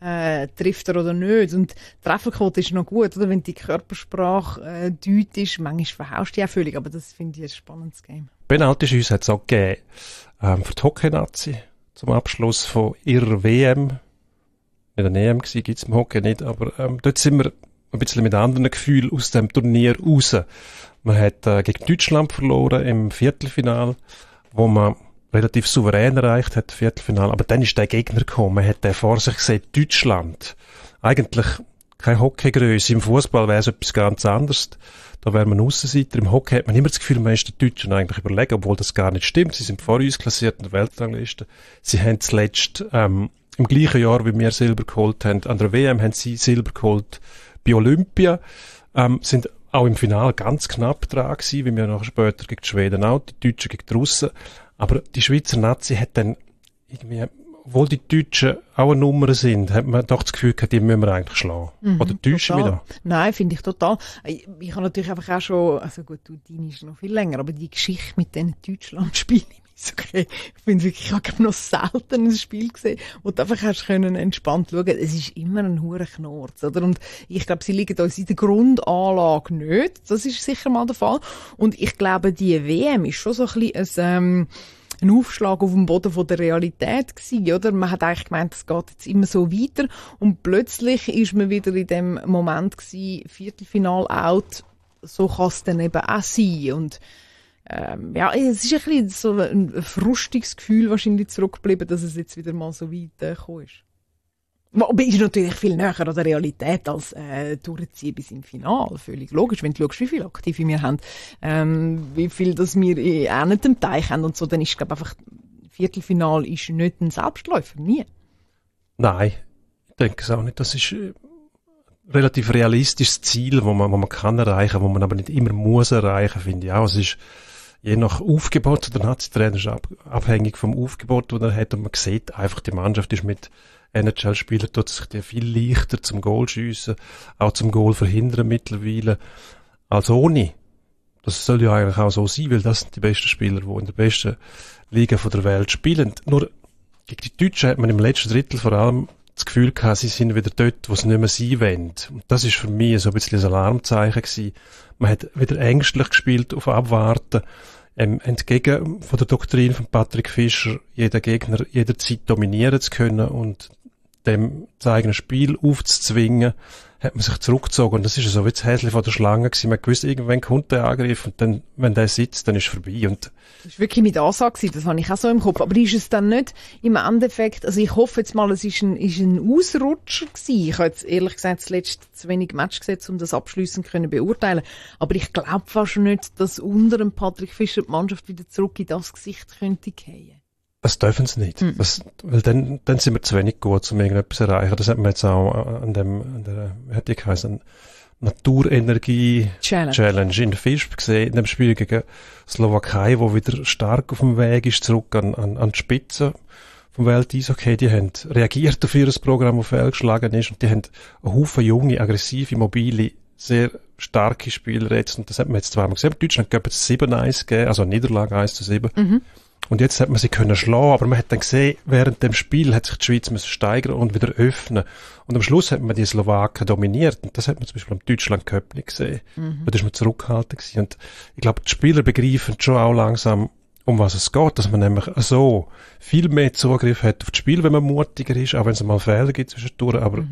trifft er oder nicht. Und die Trefferquote ist noch gut, oder? Wenn die Körpersprache deutet, manchmal verhaust du die auch völlig, aber das finde ich ein spannendes Game. Penalty-Schüsse hat es auch gegeben für die Hockey-Nazi zum Abschluss von ihrer WM. Nicht eine EM gewesen, gibt's im Hockey nicht, aber dort sind wir ein bisschen mit anderen Gefühlen aus dem Turnier raus. Man hat gegen Deutschland verloren im Viertelfinal, wo man relativ souverän erreicht hat, Viertelfinal. Aber dann ist der Gegner gekommen, man hat den vor sich gesehen, Deutschland. Eigentlich keine Hockeygröße. Im Fußball wäre es etwas ganz anderes. Da wäre man Aussenseiter. Im Hockey hat man immer das Gefühl, man ist den Deutschen eigentlich überlegen, obwohl das gar nicht stimmt. Sie sind vor uns klassiert in der Weltrangliste. Sie haben zuletzt im gleichen Jahr, wie wir Silber geholt haben, an der WM haben sie Silber geholt bei Olympia, sind auch im Finale ganz knapp dran gewesen, wie wir nachher später gegen die Schweden auch, die Deutschen gegen die Russen. Aber die Schweizer Nazi hat dann irgendwie, obwohl die Deutschen auch eine Nummer sind, hat man doch das Gefühl gehabt, die müssen wir eigentlich schlagen. Oder täuschen wir da? Nein, finde ich total. Ich habe natürlich einfach auch schon, also gut, deine ist noch viel länger, aber die Geschichte mit diesen Deutschland-Spielen, okay. Ich finde wirklich, ich habe noch selten ein Spiel gesehen, wo du einfach hast können entspannt schauen. Es ist immer ein hoher Knorz, oder? Und ich glaube, sie liegen uns in der Grundanlage nicht. Das ist sicher mal der Fall. Und ich glaube, die WM ist schon so ein bisschen ein Aufschlag auf dem Boden von der Realität gewesen, oder? Man hat eigentlich gemeint, es geht jetzt immer so weiter. Und plötzlich ist man wieder in dem Moment gewesen, Viertelfinal out. So kann es dann eben auch sein. Und ja, es ist ein bisschen so ein frustiges Gefühl wahrscheinlich zurückgeblieben, dass es jetzt wieder mal so weit gekommen ist. Aber ist natürlich viel näher an der Realität als durchziehen bis im Finale. Völlig logisch, wenn du schaust, wie viele Aktive wir haben, wie viel das wir auch nicht im Teich haben und so, dann ist, glaube ich, einfach, Viertelfinale ist nicht ein Selbstläufer, nie. Nein, ich denke es auch nicht. Das ist relativ realistisches Ziel, wo man kann erreichen, wo man aber nicht immer muss erreichen, finde ich auch. Es ist je nach Aufgebot, der Nazi-Trainer ist abhängig vom Aufgebot, das er hat, und man sieht einfach, die Mannschaft ist mit NHL-Spielern, tut sich die viel leichter zum Goal schiessen, auch zum Goal verhindern mittlerweile, als ohne. Das soll ja eigentlich auch so sein, weil das sind die besten Spieler, die in der besten Liga der Welt spielen. Nur gegen die Deutschen hat man im letzten Drittel vor allem das Gefühl gehabt, sie sind wieder dort, wo sie nicht mehr sein wollen. Und das ist für mich so ein bisschen ein Alarmzeichen gewesen. Man hat wieder ängstlich gespielt, auf Abwarten, entgegen von der Doktrin von Patrick Fischer, jeden Gegner jederzeit dominieren zu können und dem das eigene Spiel aufzuzwingen, hat man sich zurückgezogen. Und das ist so wie das Häschen von der Schlange gewesen. Man gewusst, irgendwann kommt der Angriff und dann, wenn der sitzt, dann ist es vorbei. Und das war wirklich mit Ansage gewesen, das habe ich auch so im Kopf. Aber ist es dann nicht im Endeffekt, also ich hoffe jetzt mal, es ist ein Ausrutscher gewesen. Ich habe jetzt ehrlich gesagt zuletzt zu wenig Match gesehen, um das abschliessend können beurteilen. Aber ich glaube fast nicht, dass unter dem Patrick Fischer die Mannschaft wieder zurück in das Gesicht könnte gehen. Das dürfen sie nicht. Weil dann sind wir zu wenig gut, um irgendetwas zu erreichen. Das hat man jetzt auch an der, wie hat die geheißen, Naturenergie-Challenge in der FISP gesehen, in dem Spiel gegen Slowakei, wo wieder stark auf dem Weg ist, zurück an die Spitze vom Welt-Eishockey. Die haben reagiert auf ihr Programm, das fehlgeschlagen ist, und die haben einen Haufen junge, aggressive, mobile, sehr starke Spieler jetzt, und das hat man jetzt zweimal gesehen. Deutschland gab es 7-1 gegeben, also Niederlage 1-7. Und jetzt hat man sie können schlagen, aber man hat dann gesehen, während dem Spiel hat sich die Schweiz müssen steigern und wieder öffnen. Und am Schluss hat man die Slowaken dominiert. Und das hat man zum Beispiel am Deutschland Cup nicht gesehen. Da ist man zurückgehalten gewesen. Und ich glaube, die Spieler begreifen schon auch langsam, um was es geht, dass man nämlich so viel mehr Zugriff hat auf das Spiel, wenn man mutiger ist, auch wenn es mal Fehler gibt zwischendurch, aber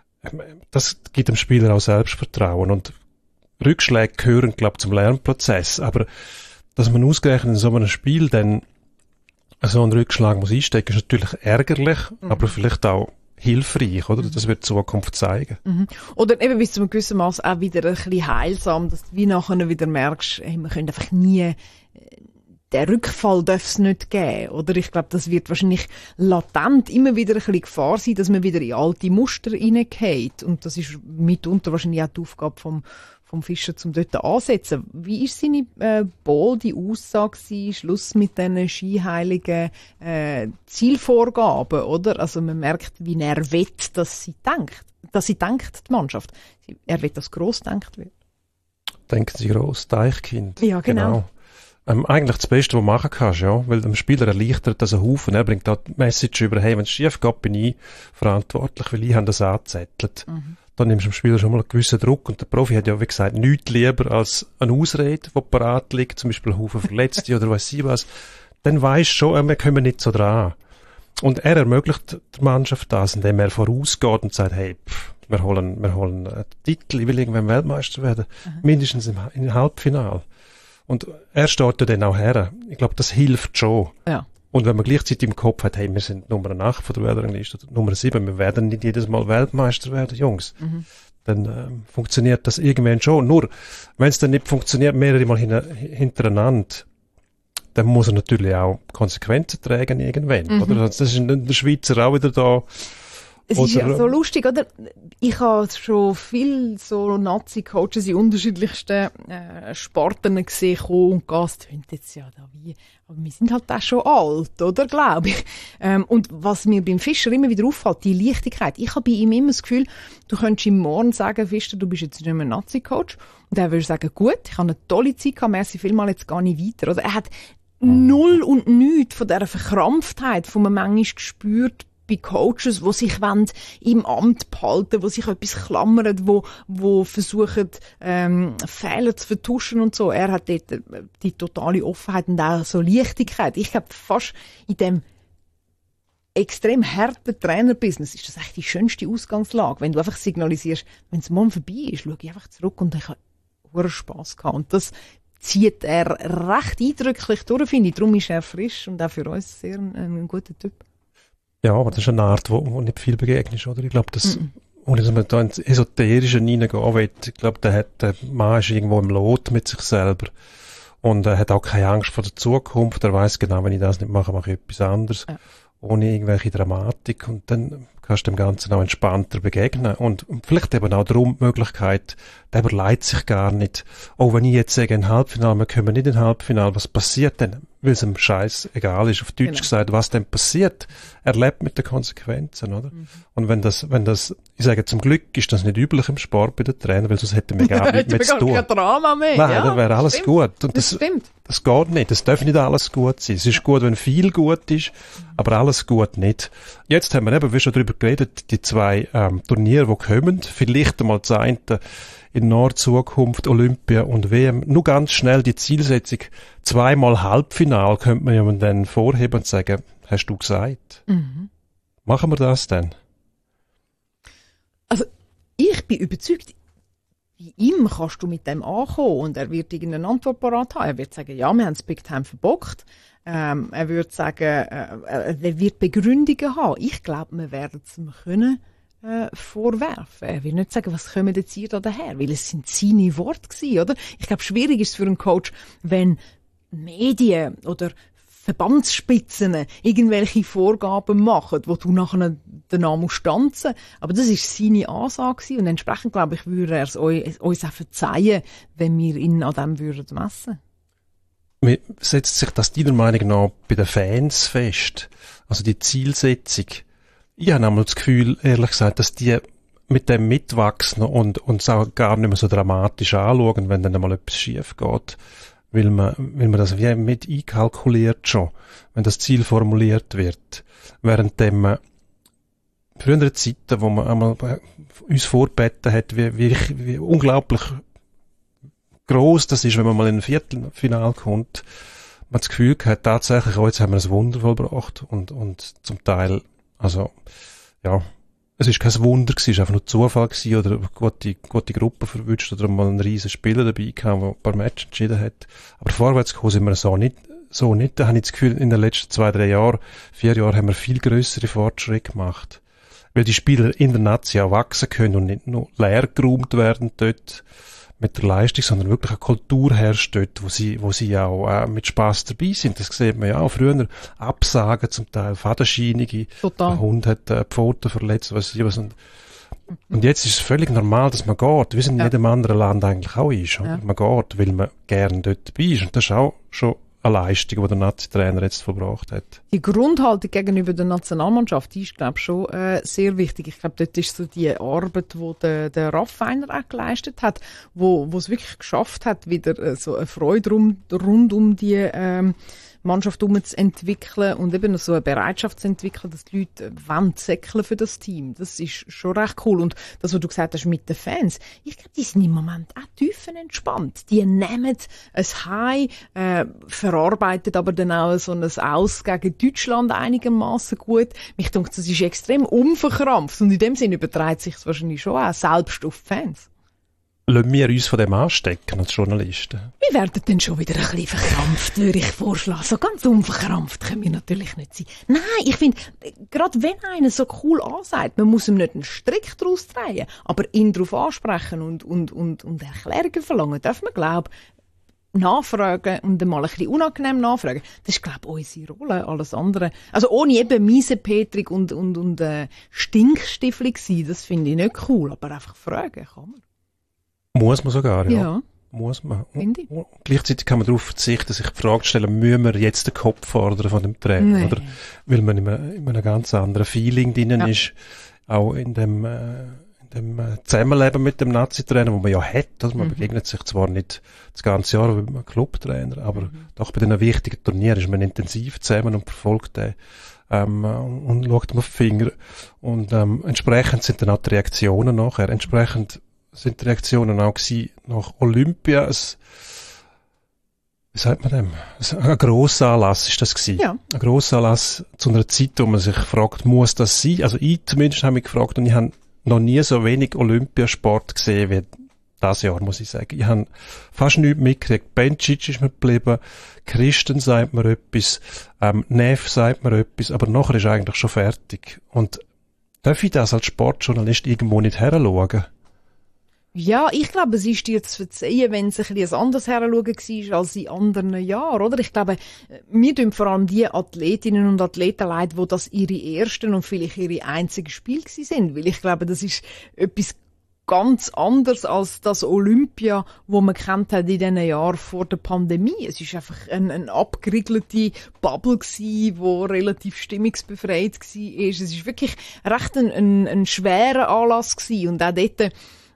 das gibt dem Spieler auch Selbstvertrauen und Rückschläge gehören, glaube ich, zum Lernprozess, aber dass man ausgerechnet in so einem Spiel dann so einen Rückschlag muss einstecken, ist natürlich ärgerlich, aber vielleicht auch hilfreich, oder? Das wird die Zukunft zeigen. Oder eben bis zu einem gewissen Maß auch wieder ein bisschen heilsam, dass du wie nachher wieder merkst, hey, wir können einfach nie, der Rückfall darf es nicht geben, oder? Ich glaube, das wird wahrscheinlich latent immer wieder ein bisschen Gefahr sein, dass man wieder in alte Muster reingeht. Und das ist mitunter wahrscheinlich auch die Aufgabe vom Fischer, um dort ansetzen. Wie ist seine bolde Aussage gewesen, Schluss mit diesen skiheiligen Zielvorgaben, oder? Also man merkt, wie er will, dass sie denkt, die Mannschaft. Er will, dass gross gedacht wird. Denken Sie gross, Deichkind. Ja, genau. Eigentlich das Beste, was du machen kannst, ja, weil dem Spieler erleichtert das einen Haufen. Er bringt da die Message über, hey, wenn es schief geht, bin ich verantwortlich, weil ich habe das angezettelt. Dann nimmst du dem Spieler schon mal einen gewissen Druck. Und der Profi hat ja, wie gesagt, nichts lieber als eine Ausrede, die parat liegt, zum Beispiel ein Haufen Verletzte oder weiss ich was. Dann weisst du schon, wir kommen nicht so dran. Und er ermöglicht der Mannschaft das, indem er vorausgeht und sagt, hey, wir holen einen Titel, ich will irgendwann Weltmeister werden. Mindestens im Halbfinale. Und er steht ja dann auch her. Ich glaube, das hilft schon. Ja. Und wenn man gleichzeitig im Kopf hat, hey, wir sind Nummer 8 von der Weltrangliste, Nummer 7, wir werden nicht jedes Mal Weltmeister werden, Jungs. Dann funktioniert das irgendwann schon. Nur, wenn es dann nicht funktioniert, mehrere Mal hintereinander, dann muss er natürlich auch Konsequenzen tragen irgendwann. Oder? Das ist in der Schweizer auch wieder da. Es ist ja so lustig, oder? Ich habe schon viele so Nazi-Coaches in unterschiedlichsten Sparten gesehen, kommen und gehen. Das tönt jetzt ja da wie. Aber wir sind halt auch schon alt, oder? Glaube ich. Und was mir beim Fischer immer wieder auffällt, die Leichtigkeit. Ich habe bei ihm immer das Gefühl, du könntest ihm morgen sagen, Fischer, du bist jetzt nicht mehr Nazi-Coach. Und er würde sagen, gut, ich habe eine tolle Zeit gehabt, merci vielmal, jetzt gar nicht weiter. Oder er hat null und nichts von dieser Verkrampftheit, die man manchmal spürt, bei Coaches, die sich im Amt behalten, die sich etwas klammern, die versuchen, Fehler zu vertuschen und so. Er hat dort die totale Offenheit und auch so Leichtigkeit. Ich glaube, fast in dem extrem harten Trainerbusiness ist das eigentlich die schönste Ausgangslage. Wenn du einfach signalisierst, wenn es morgen vorbei ist, schaue ich einfach zurück und ich habe hohen Spass gehabt. Und das zieht er recht eindrücklich durch, finde ich. Darum ist er frisch und auch für uns sehr ein guter Typ. Ja, aber das ist eine Art, wo nicht viel begegnet, oder? Ich glaube, ohne dass man da ins Esoterische hineingehen will, ich glaube, der Mann ist irgendwo im Lot mit sich selber. Und er hat auch keine Angst vor der Zukunft. Er weiss genau, wenn ich das nicht mache, mache ich etwas anderes. Ja. Ohne irgendwelche Dramatik. Und dann kannst du dem Ganzen auch entspannter begegnen. Und vielleicht eben auch darum die Möglichkeit, der überlegt sich gar nicht, oh, wenn ich jetzt sage, ein Halbfinale, wir kommen nicht in ein Halbfinale, was passiert denn? Weil es ihm scheiß egal ist, auf Deutsch gesagt, was denn passiert. Er lebt mit den Konsequenzen, oder? Und wenn das, ich sage, zum Glück ist das nicht üblich im Sport bei den Trainern, weil sonst hätten wir gar nicht mehr zu tun. Kein Drama mehr. Nein, ja, dann wäre alles stimmt. gut. Und das stimmt. Das geht nicht. Das darf nicht alles gut sein. Es ist gut, wenn viel gut ist, aber alles gut nicht. Jetzt haben wir eben, wie schon darüber geredet, die zwei Turniere, die kommen. Vielleicht einmal das eine in naher Zukunft, Olympia und WM. Nur ganz schnell die Zielsetzung. 2-mal Halbfinal könnte man ja dann vorheben und sagen, hast du gesagt. Machen wir das denn? Also, ich bin überzeugt, bei ihm kannst du mit dem ankommen und er wird irgendeine Antwort parat haben. Er wird sagen, ja, wir haben das Big Time verbockt. Er wird sagen, er wird Begründungen haben. Ich glaube, wir werden es ihm können vorwerfen. Er will nicht sagen, was kommen jetzt hier da daher, weil es sind seine Worte gewesen, oder? Ich glaube, schwierig ist es für einen Coach, wenn Medien oder Verbandsspitzen irgendwelche Vorgaben machen, wo du nachher danach stanzen musst. Aber das ist seine Ansage gewesen und entsprechend, glaube ich, würde er es uns auch verzeihen, wenn wir ihn an dem würden messen. Wie setzt sich das deiner Meinung nach bei den Fans fest? Also die Zielsetzung. Ich habe einmal das Gefühl, ehrlich gesagt, dass die mit dem mitwachsen und es auch gar nicht mehr so dramatisch anschauen, wenn dann einmal etwas schief geht. Weil man das wie mit einkalkuliert schon, wenn das Ziel formuliert wird. Währenddem frühere Zeiten, wo man einmal uns vorbeten hat, wie unglaublich gross das ist, wenn man mal in ein Viertelfinale kommt. man das Gefühl gehabt, tatsächlich, jetzt haben wir ein Wunder vollbracht und zum Teil, also, ja, es ist kein Wunder gewesen, es war einfach nur Zufall gewesen oder eine gute Gruppe verwünscht oder mal einen riesen Spieler dabei gehabt, der ein paar Matches entschieden hat. Aber vorwärts gekommen sind wir so nicht. Da habe ich das Gefühl, in den letzten 2-3 Jahren, 4 Jahren haben wir viel grössere Fortschritte gemacht. Weil die Spieler in der Nazi auch wachsen können und nicht nur leer geräumt werden dort mit der Leistung, sondern wirklich eine Kultur herrscht dort, wo sie auch mit Spass dabei sind. Das sieht man ja auch. Früher Absagen zum Teil, Fadenscheinige. Total. Der Hund hat die Pfote verletzt, was. Und jetzt ist es völlig normal, dass man geht, wie es in jedem anderen Land eigentlich auch ist. Oder? Ja. Man geht, weil man gerne dort dabei ist. Und das ist auch schon eine Leistung, die der Nazi-Trainer jetzt verbracht hat. Die Grundhaltung gegenüber der Nationalmannschaft, die ist, glaube ich, schon sehr wichtig. Ich glaube, dort ist so die Arbeit, die der Raffiner auch geleistet hat, wo es wirklich geschafft hat, wieder so eine Freude rund um die Mannschaft zu entwickeln und eben so eine Bereitschaft zu entwickeln, dass die Leute säckeln für das Team. Das ist schon recht cool. Und das, was du gesagt hast mit den Fans, ich glaube, die sind im Moment auch tiefenentspannt. Die nehmen ein High, verarbeitet aber dann auch so ein Aus gegen Deutschland einigermaßen gut. Mich denke, das ist extrem unverkrampft und in dem Sinne überträgt sich es wahrscheinlich schon auch selbst auf die Fans. Lassen wir uns von dem anstecken als Journalisten? Wir werden dann schon wieder ein bisschen verkrampft, würde ich vorschlagen. So ganz unverkrampft können wir natürlich nicht sein. Nein, ich finde, gerade wenn einer so cool ansagt, man muss ihm nicht einen Strick daraus drehen, aber ihn darauf ansprechen und Erklärungen verlangen, darf man, glaube ich, nachfragen und dann mal ein bisschen unangenehm nachfragen. Das ist, glaube ich, unsere Rolle, alles andere. Also ohne eben Miesepetrig und Stinkstiefel sein, das finde ich nicht cool, aber einfach fragen kann man. Muss man sogar, ja. Ja. Muss man. Und gleichzeitig kann man darauf verzichten, sich die Frage zu stellen, müssen wir jetzt den Kopf fordern von dem Trainer, nee. Oder? Weil man in einem ganz anderen Feeling drinnen ist, auch in dem Zusammenleben mit dem Nazi-Trainer, wo man ja hat. Also man begegnet sich zwar nicht das ganze Jahr wie ein Clubtrainer, aber doch bei diesen wichtigen Turnieren ist man intensiv zusammen und verfolgt den und schaut ihm auf die Finger. Und entsprechend sind dann auch die Reaktionen nachher. Entsprechend sind die Reaktionen auch gewesen nach Olympia. Wie sagt man dem? Ein Grossanlass ist das gewesen. Ja. Ein Grossanlass zu einer Zeit, wo man sich fragt, muss das sein? Also ich zumindest habe mich gefragt und ich habe noch nie so wenig Olympiasport gesehen wie das Jahr, muss ich sagen. Ich habe fast nichts mitgekriegt. Bencic ist mir geblieben, Christen sagt mir etwas, Neff sagt mir etwas, aber nachher ist eigentlich schon fertig. Und darf ich das als Sportjournalist irgendwo nicht heranschauen? Ja, ich glaube, es ist dir zu verzeihen, wenn es ein bisschen anders heranschauen war als in anderen Jahren, oder? Ich glaube, mir tun vor allem die Athletinnen und Athleten leid, wo das ihre ersten und vielleicht ihre einzigen Spiele sind. Weil ich glaube, das ist etwas ganz anders als das Olympia, wo man kennt hat in den Jahren vor der Pandemie. Es ist einfach eine abgeriegelte Bubble gsi, wo relativ stimmungsbefreit war. Es ist wirklich recht ein schwerer Anlass gsi und auch dort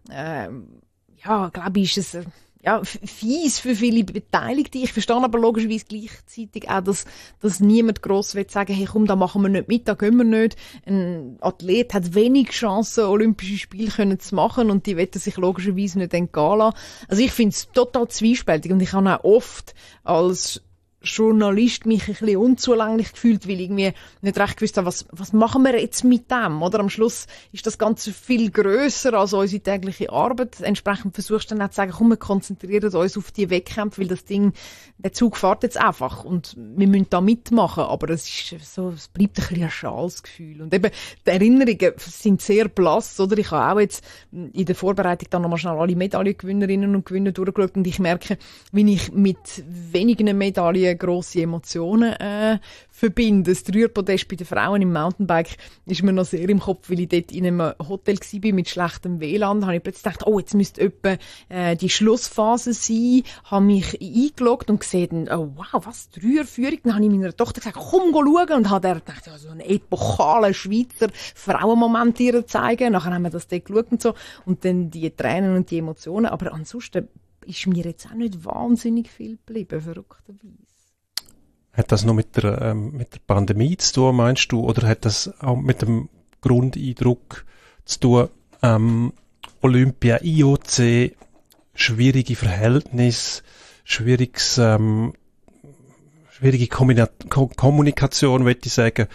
ja, glaube ich, ist es fies für viele Beteiligte. Ich verstehe aber logischerweise gleichzeitig auch, dass niemand gross will sagen, hey komm, da machen wir nicht mit, da gehen wir nicht. Ein Athlet hat wenig Chancen, Olympische Spiele zu machen und die wollen sich logischerweise nicht entgehen lassen. Also ich finde es total zwiespältig und ich habe auch oft als Journalist mich ein bisschen unzulänglich gefühlt, weil ich irgendwie nicht recht gewusst habe, was machen wir jetzt mit dem? Oder am Schluss ist das Ganze viel grösser als unsere tägliche Arbeit. Entsprechend versuchst du dann auch zu sagen, komm, wir konzentrieren uns auf die Wettkämpfe, weil das Ding, der Zug fährt jetzt einfach und wir müssen da mitmachen. Aber es bleibt ein bisschen ein schales Gefühl. Und eben, die Erinnerungen sind sehr blass, oder? Ich habe auch jetzt in der Vorbereitung dann nochmal schnell alle Medaillengewinnerinnen und Gewinner durchgeschaut und ich merke, wie ich mit wenigen Medaillen grosse Emotionen verbinden. Das Dreierpodest bei den Frauen im Mountainbike ist mir noch sehr im Kopf, weil ich dort in einem Hotel war mit schlechtem WLAN. Da habe ich plötzlich gedacht, oh, jetzt müsste etwa die Schlussphase sein. Habe mich eingeloggt und gesehen, oh wow, was, Dreierführung? Dann habe ich meiner Tochter gesagt, komm, go schauen. Und habe der gedacht, ja, so einen epochalen Schweizer Frauenmoment ihr zeigen. Nachher haben wir das dort geschaut und so. Und dann die Tränen und die Emotionen. Aber ansonsten ist mir jetzt auch nicht wahnsinnig viel geblieben, verrückterweise. Hat das noch mit der Pandemie zu tun, meinst du? Oder hat das auch mit dem Grundeindruck zu tun, Olympia, IOC, schwierige Verhältnisse, schwieriges schwierige Kommunikation, würde ich sagen,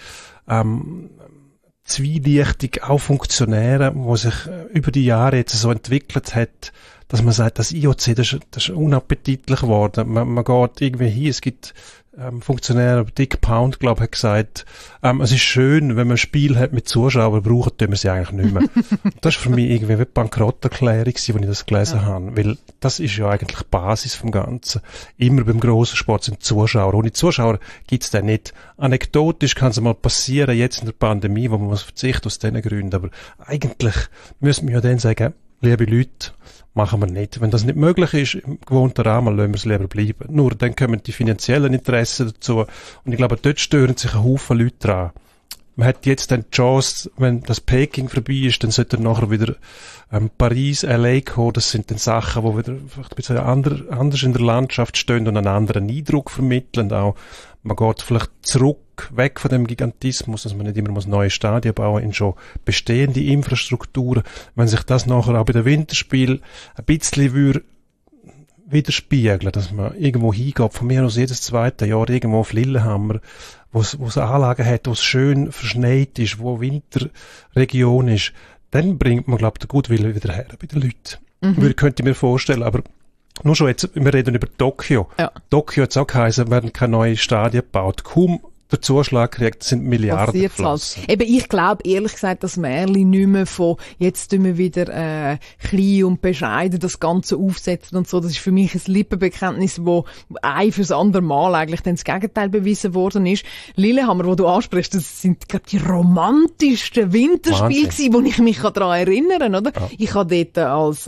zwielichtig auch Funktionäre, wo sich über die Jahre jetzt so entwickelt hat, dass man sagt, das IOC, das ist unappetitlich geworden. Man geht irgendwie hin, es gibt Funktionäre, Dick Pound, glaube ich, hat gesagt, es ist schön, wenn man ein Spiel hat mit Zuschauern, brauchen wir sie eigentlich nicht mehr. Das war für mich irgendwie wie Bankrotterklärung, als ich das gelesen habe, weil das ist ja eigentlich die Basis vom Ganzen. Immer beim grossen Sport sind Zuschauer. Ohne Zuschauer gibt's den nicht. Anekdotisch kann es mal passieren, jetzt in der Pandemie, wo man verzichtet aus diesen Gründen, aber eigentlich müssen wir ja dann sagen, liebe Leute, machen wir nicht. Wenn das nicht möglich ist, im gewohnten Rahmen, lassen wir es lieber bleiben. Nur dann kommen die finanziellen Interessen dazu. Und ich glaube, dort stören sich ein Haufen Leute dran. Man hat jetzt dann die Chance, wenn das Peking vorbei ist, dann sollte nachher wieder Paris, LA kommen. Das sind dann Sachen, die wieder vielleicht ein bisschen anders in der Landschaft stehen und einen anderen Eindruck vermitteln. Auch man geht vielleicht zurück, weg von dem Gigantismus, dass man nicht immer neue Stadien bauen in schon bestehende Infrastrukturen. Wenn sich das nachher auch bei den Winterspielen ein bisschen widerspiegeln, dass man irgendwo hingeht, von mir aus jedes zweite Jahr irgendwo auf Lillehammer, wo es Anlagen hat, wo es schön verschneit ist, wo Winterregion ist, dann bringt man, glaube ich, den Gutwillen wieder her bei den Leuten. Könnte ich mir vorstellen, aber nur schon jetzt, wir reden über Tokio. Ja. Tokio hat es auch geheißen, werden keine neuen Stadien gebaut. Kaum der Zuschlag kriegt, sind Milliarden geflossen. Eben, ich glaube, ehrlich gesagt, dass Märchen nicht mehr von, jetzt tun wir wieder, klein und bescheiden das Ganze aufsetzen und so. Das ist für mich ein Lippenbekenntnis, wo ein fürs andere Mal eigentlich dann das Gegenteil bewiesen worden ist. Lillehammer, wo du ansprichst, das sind, glaube ich, die romantischsten Winterspiele gewesen, wo ich mich daran erinnern kann, oder? Ja. Ich habe dort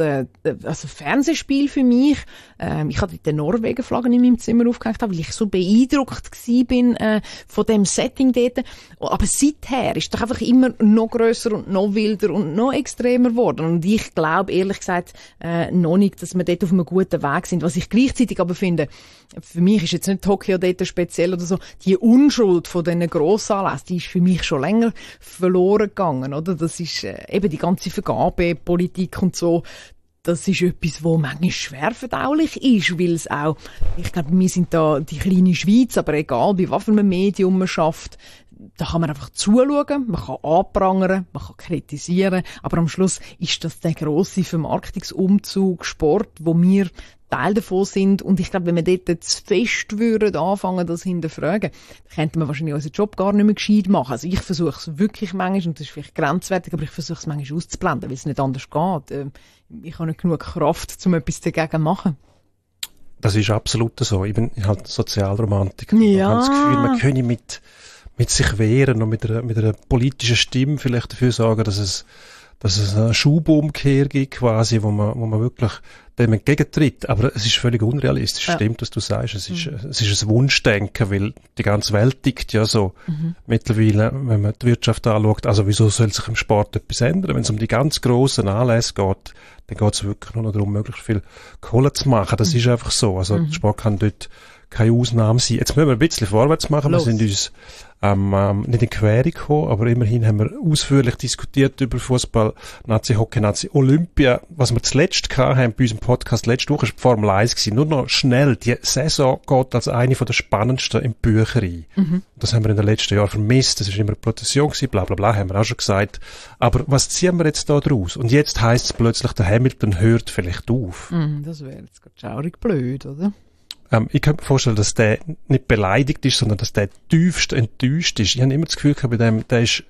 als Fernsehspiel für mich, ich habe dort die Norwegen-Flaggen in meinem Zimmer aufgehängt, weil ich so beeindruckt gewesen bin, von dem Setting dort. Aber seither ist doch einfach immer noch grösser und noch wilder und noch extremer geworden. Und ich glaube, ehrlich gesagt, noch nicht, dass wir dort auf einem guten Weg sind. Was ich gleichzeitig aber finde, für mich ist jetzt nicht Tokio dort speziell oder so, die Unschuld von diesen Grossanlässen, die ist für mich schon länger verloren gegangen, oder? Das ist eben die ganze Vergabepolitik und so. Das ist etwas, was manchmal schwer verdaulich ist, weil es auch, ich glaube, wir sind da die kleine Schweiz, aber egal, bei was für einem Medium man schafft, da kann man einfach zuschauen, man kann anprangern, man kann kritisieren, aber am Schluss ist das der grosse Vermarktungsumzug Sport, wo wir Teil davon sind. Und ich glaube, wenn wir dort zu fest würden anfangen, das hinterfragen, dann könnten wir wahrscheinlich unseren Job gar nicht mehr gescheit machen. Also ich versuche es wirklich manchmal, und das ist vielleicht grenzwertig, aber ich versuche es manchmal auszublenden, weil es nicht anders geht. Ich habe nicht genug Kraft, um etwas dagegen zu machen. Das ist absolut so. Ich bin halt Sozialromantiker. Ja. Ich habe das Gefühl, man könne mit sich wehren und mit einer politischen Stimme vielleicht dafür sorgen, dass es eine Schubumkehr gibt quasi, wo man wirklich dem entgegentritt. Aber es ist völlig unrealistisch. Ja. Stimmt, was du sagst. Es ist ein Wunschdenken, weil die ganze Welt tickt ja so mittlerweile, wenn man die Wirtschaft anschaut. Also wieso soll sich im Sport etwas ändern? Wenn es um die ganz grossen Anlässe geht, dann geht es wirklich nur noch darum, möglichst viel Kohle zu machen. Das ist einfach so. Also der Sport kann dort keine Ausnahme sein. Jetzt müssen wir ein bisschen vorwärts machen. Wir sind uns nicht in Quere gekommen, aber immerhin haben wir ausführlich diskutiert über Fußball, Nazi, Hockey, Nazi, Olympia. Was wir zuletzt hatten bei unserem Podcast letzte Woche, war die Formel 1 gewesen. Nur noch schnell. Die Saison geht als eine der spannendsten im Bücherei. Das haben wir in den letzten Jahren vermisst. Das war immer eine Prozession gewesen, bla, bla, bla, haben wir auch schon gesagt. Aber was ziehen wir jetzt da draus? Und jetzt heisst es plötzlich, der Hamilton hört vielleicht auf. Das wäre jetzt gerade schaurig blöd, oder? Ich kann mir vorstellen, dass der nicht beleidigt ist, sondern dass der tiefst enttäuscht ist. Ich habe immer das Gefühl gehabt, bei dem, es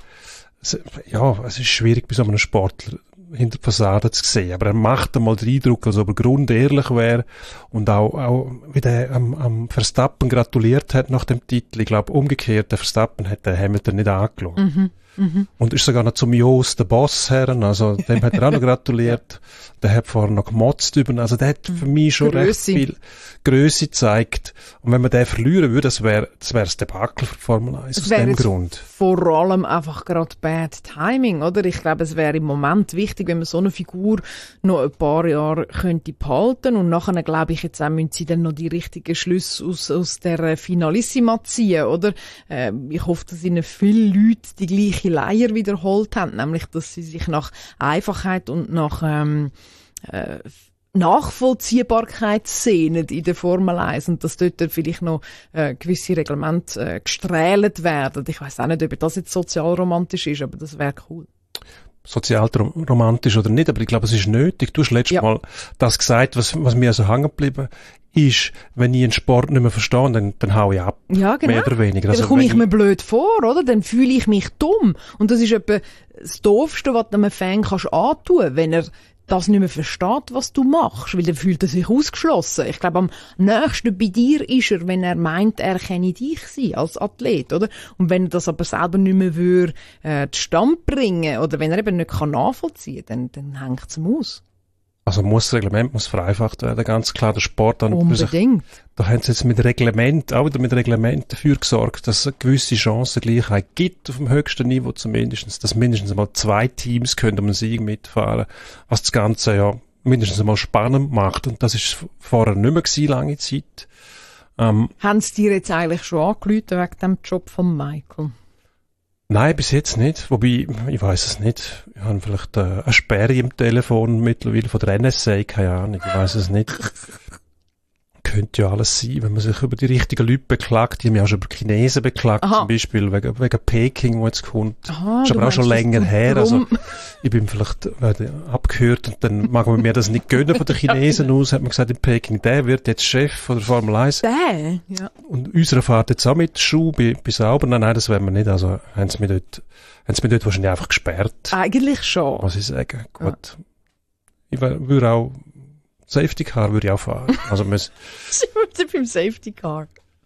ist schwierig, bei so einem Sportler hinter der Fassade zu sehen. Aber er macht einmal den Eindruck, als ob er grundehrlich wäre und auch wie der am Verstappen gratuliert hat nach dem Titel. Ich glaube, umgekehrt, der Verstappen hat den Hamilton nicht angeschaut. Und ist sogar noch zum Jos, der Boss, herren, also dem hat er auch noch gratuliert. Der hat vorher noch gemotzt über, also der hat für mich schon recht viel Grösse gezeigt. Und wenn man den verlieren würde, das wäre das Debakel für Formel 1 aus dem Grund. Vor allem einfach gerade Bad Timing, oder? Ich glaube, es wäre im Moment wichtig, wenn man so eine Figur noch ein paar Jahre könnte behalten und nachher, glaube ich, jetzt auch müssen sie dann noch die richtigen Schlüsse aus der Finalissima ziehen, oder? Ich hoffe, dass ihnen viele Leute die gleiche Leier wiederholt haben, nämlich, dass sie sich nach Einfachheit und nach Nachvollziehbarkeit sehnen in der Formel 1 und dass dort vielleicht noch gewisse Reglemente gestrählt werden. Ich weiss auch nicht, ob das jetzt sozialromantisch ist, aber das wäre cool. Sozialromantisch oder nicht, aber ich glaube, es ist nötig. Du hast letztes Mal das gesagt, was mir so hängen geblieben ist, wenn ich einen Sport nicht mehr verstehe, dann hau ich ab. Ja, genau. Mehr oder weniger. Also, dann komme ich mir blöd vor, oder? Dann fühle ich mich dumm. Und das ist etwa das Doofste, was du einem Fan kannst antun, wenn er das nicht mehr versteht, was du machst, weil dann fühlt er sich ausgeschlossen. Ich glaube, am nächsten bei dir ist er, wenn er meint, er kenne dich sein als Athlet, oder? Und wenn er das aber selber nicht mehr würde, zustande bringen, oder wenn er eben nicht nachvollziehen kann, dann hängt es ihm aus. Also das Reglement muss vereinfacht werden, ganz klar. Der Sport dann unbedingt. Da haben sie jetzt mit Reglement, auch wieder mit Reglement dafür gesorgt, dass es eine gewisse Chancengleichheit gibt auf dem höchsten Niveau zumindest, dass mindestens einmal 2 Teams können um einen Sieg mitfahren, was das Ganze ja mindestens einmal spannend macht. Und das ist vorher nicht mehr gewesen, lange Zeit. Haben sie dir jetzt eigentlich schon angerufen wegen dem Job von Michael? Nein, bis jetzt nicht. Wobei, ich weiss es nicht. Ich habe vielleicht eine Sperre im Telefon mittlerweile von der NSA, keine Ahnung, ich weiss es nicht. Könnte ja alles sein, wenn man sich über die richtigen Leute beklagt. Die haben ja auch schon über Chinesen beklagt, zum Beispiel wegen Peking, wo jetzt kommt. Aha, ist aber auch schon länger her. Also, ich bin vielleicht abgehört und dann mag man mir das nicht gönnen von den Chinesen aus, hat man gesagt in Peking. Der wird jetzt Chef von der Formel 1. Der? Ja. Und unserer fährt jetzt auch mit Schuh bis sauber. Nein, das werden wir nicht. Also, haben sie mich dort wahrscheinlich einfach gesperrt. Eigentlich schon. Muss ich sagen. Gut. Ja. Ich würde auch Safety Car würde ich auch fahren. Also wir sind beim Safety Car.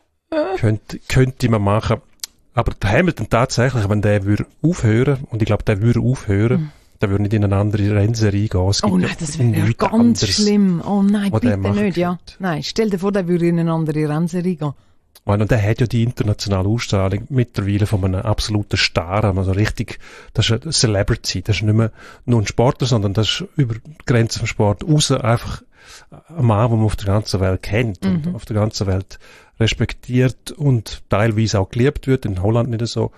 könnte man machen. Aber der Hamilton tatsächlich, wenn der würde aufhören, und ich glaube, der würde aufhören, der würde nicht in eine andere Rennserie gehen. Oh nein, das wäre ja ganz schlimm. Oh nein, bitte nicht, ja. Nein, stell dir vor, der würde in eine andere Rennserie gehen. Und der hat ja die internationale Ausstrahlung mittlerweile von einem absoluten Star, also richtig, das ist eine Celebrity, das ist nicht mehr nur ein Sportler, sondern das ist über die Grenzen vom Sport raus einfach ein Mann, den man auf der ganzen Welt kennt und auf der ganzen Welt respektiert und teilweise auch geliebt wird, in Holland nicht so.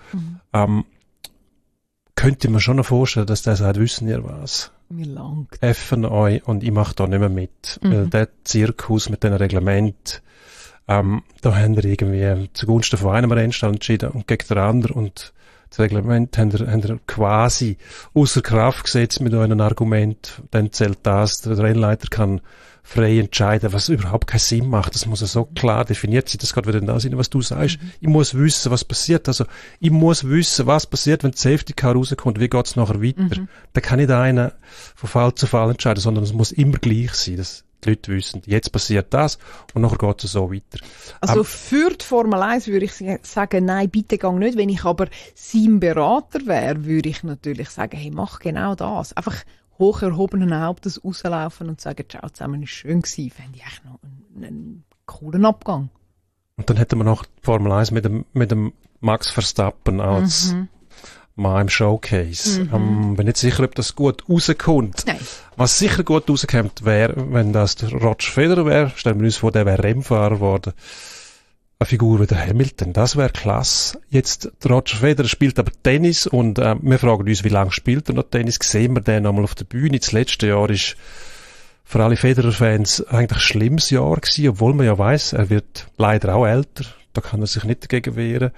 Könnte man schon noch vorstellen, dass der sagt, wissen ihr was? Mir langt. Effen euch und ich mache da nicht mehr mit. Weil der Zirkus mit den Reglementen, da haben wir irgendwie zugunsten von einem Rennstall entschieden und gegen den anderen und das Reglement haben wir quasi außer Kraft gesetzt mit einem Argument, dann zählt das, der Rennleiter kann frei entscheiden, was überhaupt keinen Sinn macht. Das muss ja so klar definiert sein, das geht wieder in das hin, was du sagst. Ich muss wissen, was passiert. Also, ich muss wissen, was passiert, wenn die Safety Car rauskommt, wie geht's nachher weiter. Da kann nicht einer von Fall zu Fall entscheiden, sondern es muss immer gleich sein, dass die Leute wissen, jetzt passiert das und nachher geht es so weiter. Also für die Formel 1 würde ich sagen, nein, bitte gang nicht. Wenn ich aber sein Berater wäre, würde ich natürlich sagen, hey, mach genau das. Einfach hoch erhobenen Hauptes rauslaufen und sagen, ciao zusammen, ist schön gewesen. Fände ich echt noch einen coolen Abgang. Und dann hätten wir noch die Formel 1 mit dem Max Verstappen als Mann im Showcase. Bin nicht sicher, ob das gut rauskommt. Nein. Was sicher gut rauskommt, wäre, wenn das der Roger Federer wäre. Stellen wir uns vor, der wäre Rennfahrer geworden. Eine Figur wie der Hamilton, das wäre klasse. Jetzt, der Roger Federer spielt aber Tennis und wir fragen uns, wie lange spielt er noch Tennis? Sehen wir den nochmal auf der Bühne? Das letzte Jahr ist für alle Federer-Fans eigentlich ein schlimmes Jahr gewesen, obwohl man ja weiss, er wird leider auch älter. Da kann er sich nicht dagegen wehren.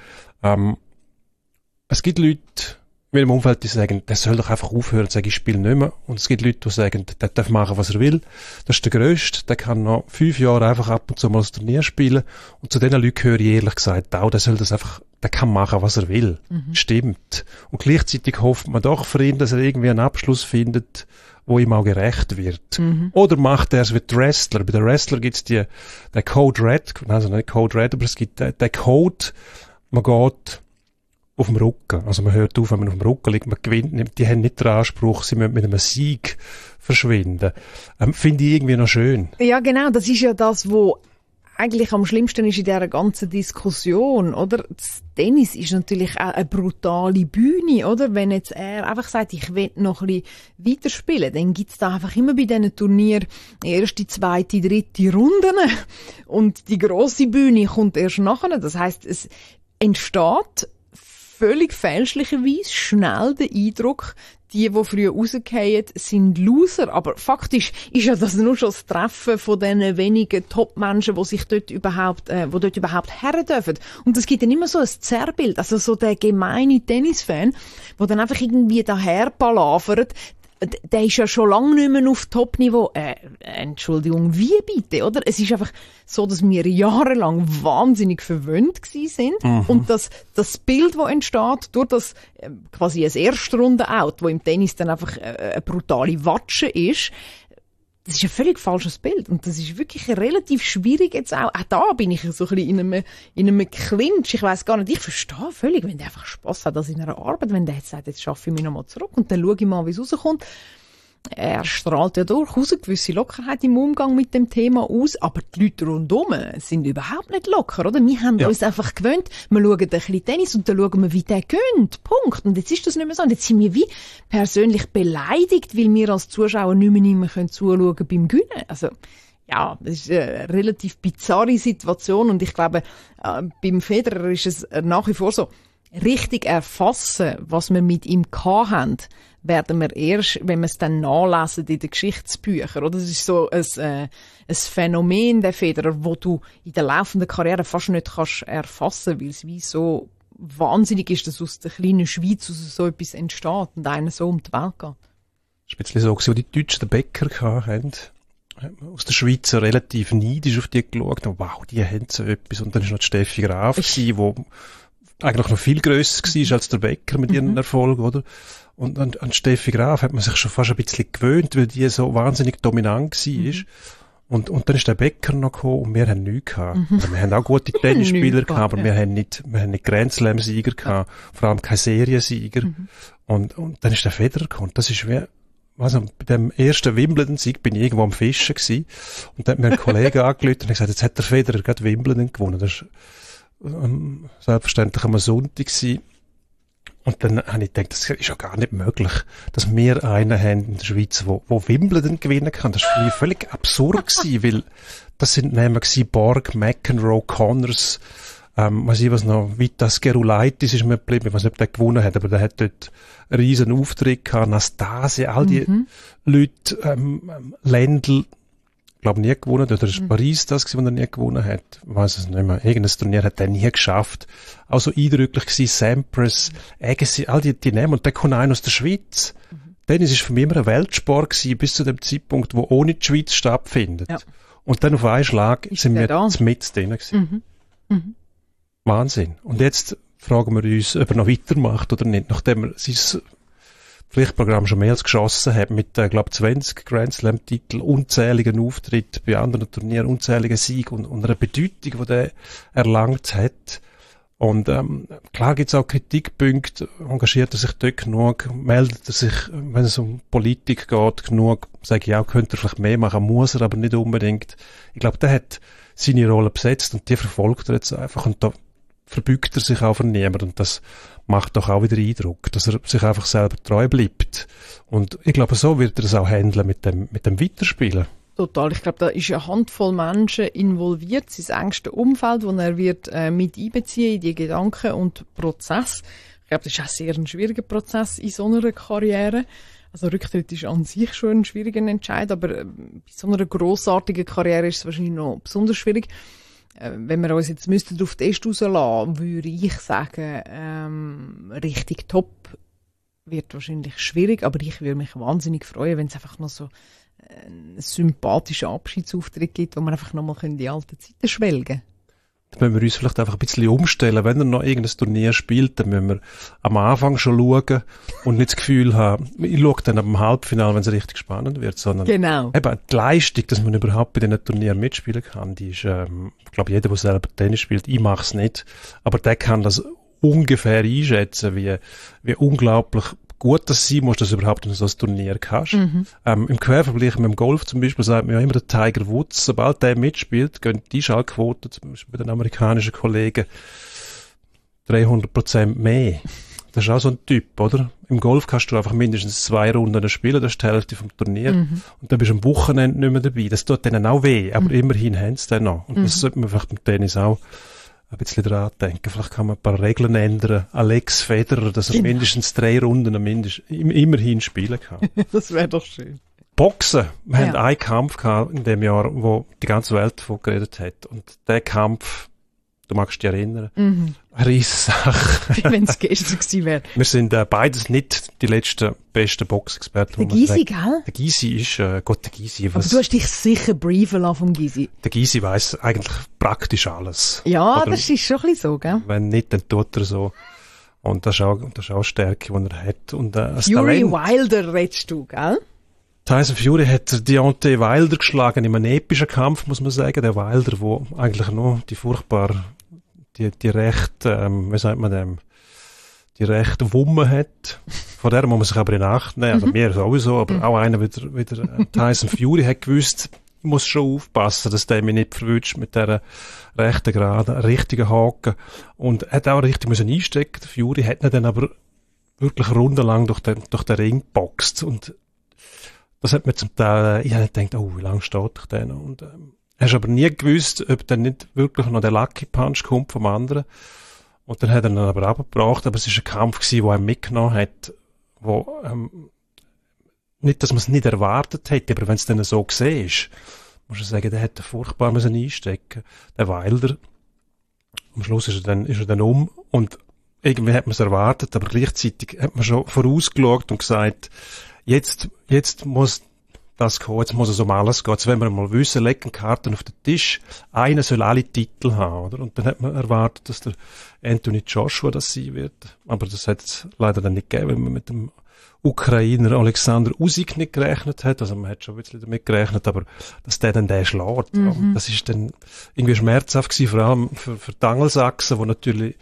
Es gibt Leute in meinem Umfeld, die sagen, der soll doch einfach aufhören und sagen, ich spiele nicht mehr. Und es gibt Leute, die sagen, der darf machen, was er will. Das ist der Grösste. Der kann noch 5 Jahre einfach ab und zu mal das Turnier spielen. Und zu diesen Leuten höre ich ehrlich gesagt auch, der soll das einfach, der kann machen, was er will. Stimmt. Und gleichzeitig hofft man doch für ihn, dass er irgendwie einen Abschluss findet, wo ihm auch gerecht wird. Oder macht er es wie die Wrestler. Bei den Wrestler gibt's der Code Red, also nicht Code Red, aber es gibt den Code, man geht auf dem Rücken. Also man hört auf, wenn man auf dem Rücken liegt, man gewinnt. Die haben nicht den Anspruch, sie müssen mit einem Sieg verschwinden. Finde ich irgendwie noch schön. Ja, genau. Das ist ja das, wo eigentlich am schlimmsten ist in dieser ganzen Diskussion, oder? Das Tennis ist natürlich auch eine brutale Bühne, oder? Wenn jetzt er einfach sagt, ich will noch ein bisschen weiterspielen, dann gibt's da einfach immer bei diesen Turnieren erste, zweite, dritte Runden. Und die grosse Bühne kommt erst nachher. Das heisst, es entsteht völlig fälschlicherweise schnell den Eindruck, die früher rausgehen, sind Loser. Aber faktisch ist ja das nur schon das Treffen von diesen wenigen Top-Menschen, die sich dort überhaupt her dürfen. Und es gibt dann immer so ein Zerrbild. Also so der gemeine Tennisfan, der dann einfach irgendwie daher palavert, der ist ja schon lange nicht mehr auf Top-Niveau. Entschuldigung, wie bitte, oder? Es ist einfach so, dass wir jahrelang wahnsinnig verwöhnt gewesen sind. Und das Bild, das entsteht, durch das quasi ein Erstrunden-Out, wo im Tennis dann einfach eine brutale Watsche ist, das ist ein völlig falsches Bild. Und das ist wirklich relativ schwierig jetzt auch. Auch da bin ich so ein bisschen in einem Clinch. Ich weiss gar nicht, ich verstehe völlig, wenn der einfach Spass hat an seiner Arbeit, wenn der jetzt sagt, jetzt schaffe ich mich nochmal zurück und dann schaue ich mal, wie es rauskommt. Er strahlt ja durchaus eine gewisse Lockerheit im Umgang mit dem Thema aus, aber die Leute rundherum sind überhaupt nicht locker, oder? Wir haben uns einfach gewöhnt, wir schauen ein bisschen Tennis und dann schauen wir, wie der gönnt. Punkt. Und jetzt ist das nicht mehr so. Und jetzt sind wir wie persönlich beleidigt, weil wir als Zuschauer nicht mehr zuschauen beim Gewinnen. Also, ja, das ist eine relativ bizarre Situation und ich glaube, beim Federer ist es nach wie vor so, richtig erfassen, was wir mit ihm hatten, werden wir erst, wenn wir es dann nachlesen in den Geschichtsbüchern. Oder? Das ist so ein Phänomen, der Federer, wo du in der laufenden Karriere fast nicht kannst erfassen, weil es wie so wahnsinnig ist, dass aus der kleinen Schweiz so etwas entsteht und einer so um die Welt geht. Es war ein bisschen so, als die Deutschen den Bäcker hatten. Aus der Schweiz relativ neidisch auf die geschaut. Wow, die haben so etwas. Und dann war noch die Steffi Graf, die eigentlich noch viel grösser war als der Becker mit ihren Erfolgen, oder? Und an Steffi Graf hat man sich schon fast ein bisschen gewöhnt, weil die so wahnsinnig dominant war. Und dann ist der Becker noch gekommen und wir haben nichts gehabt. Also wir haben auch gute Tennisspieler gehabt, aber wir haben nicht Grand Slam-Sieger gehabt, vor allem keine Seriensieger. Und dann ist der Federer gekommen. Das ist wie, also bei dem ersten Wimbledon-Sieg bin ich irgendwo am Fischen gewesen. Und dann hat mir ein Kollege angerufen und gesagt, jetzt hat der Federer gerade Wimbledon gewonnen. Das ist selbstverständlich am Sonntag gewesen. Und dann habe ich gedacht, das ist ja gar nicht möglich, dass wir einen haben in der Schweiz, wo Wimbledon gewinnen kann. Das war für mich völlig absurd gewesen, weil das sind nämlich Borg, McEnroe, Connors, weiß ich was noch, Vitas Gerulaitis ist mir geblieben, ich weiß nicht, ob der gewonnen hat, aber der hat dort einen riesen Auftritt gehabt, Anastasia, all die Leute, Lendl, ich glaube nie gewonnen, oder ist Paris das gewesen, was er nie gewonnen hat? Ich weiss es nicht mehr. Irgendein Turnier hat er nie geschafft. Auch so eindrücklich gewesen, Sampras, Agassi, all die nehmen. Und dann kommt einer aus der Schweiz. Tennis ist für mich immer ein Weltsport gewesen, bis zu dem Zeitpunkt, wo ohne die Schweiz stattfindet. Ja. Und dann auf einen Schlag sind wir mit drin gewesen. Wahnsinn. Und jetzt fragen wir uns, ob er noch weitermacht oder nicht, nachdem er sein Pflichtprogramm schon mehr als geschossen hat, mit, glaube 20 Grand Slam-Titel, unzähligen Auftritten bei anderen Turnieren, unzähligen Siegen und einer Bedeutung, die der erlangt hat. Und klar gibt's auch Kritikpunkte, engagiert er sich dort genug, meldet er sich, wenn es um Politik geht, genug, sage ich auch, könnte er vielleicht mehr machen, muss er aber nicht unbedingt. Ich glaube, der hat seine Rolle besetzt und die verfolgt er jetzt einfach und da verbeugt er sich auch von niemand und das macht doch auch wieder Eindruck, dass er sich einfach selber treu bleibt. Und ich glaube, so wird er es auch handeln mit dem Weiterspielen. Total. Ich glaube, da ist eine Handvoll Menschen involviert, sein engstes Umfeld, das er wird mit einbeziehen in die Gedanken und Prozess. Ich glaube, das ist auch sehr ein schwieriger Prozess in so einer Karriere. Also Rücktritt ist an sich schon ein schwieriger Entscheid, aber bei so einer grossartigen Karriere ist es wahrscheinlich noch besonders schwierig. Wenn wir uns jetzt müssten auf den Test rauslassen, würde ich sagen, richtig top wird wahrscheinlich schwierig, aber ich würde mich wahnsinnig freuen, wenn es einfach noch so einen sympathischen Abschiedsauftritt gibt, wo wir einfach nochmal in die alten Zeiten schwelgen können. Dann müssen wir uns vielleicht einfach ein bisschen umstellen. Wenn er noch irgendein Turnier spielt, dann müssen wir am Anfang schon schauen und nicht das Gefühl haben, ich schaue dann am Halbfinale, wenn es richtig spannend wird, sondern eben die Leistung, dass man überhaupt bei diesen Turnieren mitspielen kann, die ist, ich glaube, jeder, der selber Tennis spielt, ich mache es nicht, aber der kann das ungefähr einschätzen, wie unglaublich gut das sein muss, dass du überhaupt in so ein Turnier kannst. Im Quervergleich mit dem Golf zum Beispiel sagt man ja immer, der Tiger Woods, sobald der mitspielt, gehen die Schallquoten, zum Beispiel bei den amerikanischen Kollegen, 300% mehr. Das ist auch so ein Typ, oder? Im Golf kannst du einfach mindestens 2 Runden spielen, das ist die Hälfte vom Turnier. Und dann bist du am Wochenende nicht mehr dabei. Das tut denen auch weh, aber immerhin haben sie den noch. Und das sollte man vielleicht im Tennis auch ein bisschen dran denken. Vielleicht kann man ein paar Regeln ändern. Alex Federer, dass er mindestens 3 Runden immerhin spielen kann. Das wäre doch schön. Boxen. Wir haben einen Kampf gehabt in dem Jahr, wo die ganze Welt davon geredet hat. Und der Kampf, du magst dich erinnern, Riessache. Wenn es gestern gewesen wäre. Wir sind beides nicht die letzten besten Boxexperten. Der Gysi, gell? Der Gysi ist, der Gysi. Aber du hast dich sicher briefen lassen vom Gysi. Der Gysi weiss eigentlich praktisch alles. Ja, oder das ist schon ein bisschen so, gell? Wenn nicht, dann tut er so. Und das ist auch Stärke, die er hat. Und, Fury Wilder redest du, gell? Tyson Fury hat Deontay Wilder geschlagen in einem epischen Kampf, muss man sagen. Der Wilder, wo eigentlich nur die furchtbar, die recht, wie sagt man dem, die rechte Wumme hat. Von der muss man sich aber in Acht nehmen. Also mir sowieso, aber auch einer wieder Tyson Fury hat gewusst, ich muss schon aufpassen, dass der mich nicht verwünscht mit dieser rechten geraden, richtigen Haken. Und er hat auch richtig müssen einstecken. Der Fury hat ihn dann aber wirklich rundenlang durch den Ring geboxt. Und das hat mir zum Teil, ich habe gedacht, oh, wie lange steht ich denn noch? Und hast aber nie gewusst, ob dann nicht wirklich noch der Lucky Punch kommt vom anderen. Und dann hat er ihn aber abgebracht, aber es war ein Kampf gewesen, der er mitgenommen hat, wo, nicht, dass man es nicht erwartet hätte, aber wenn es dann so gesehen ist, muss ich sagen, der hätte furchtbar müssen einstecken. Der Wilder, am Schluss ist er dann und irgendwie hat man es erwartet, aber gleichzeitig hat man schon vorausgeschaut und gesagt, jetzt muss das kommen, jetzt muss es um alles gehen. Jetzt wollen wir mal wissen, legen Karten auf den Tisch. Einer soll alle Titel haben, oder? Und dann hat man erwartet, dass der Anthony Joshua das sein wird. Aber das hat es leider dann nicht gegeben, weil man mit dem Ukrainer Alexander Usyk nicht gerechnet hat. Also man hat schon ein bisschen damit gerechnet, aber dass der dann den schlägt. Ja. Das ist dann irgendwie schmerzhaft gewesen, vor allem für die Angelsachsen, wo natürlich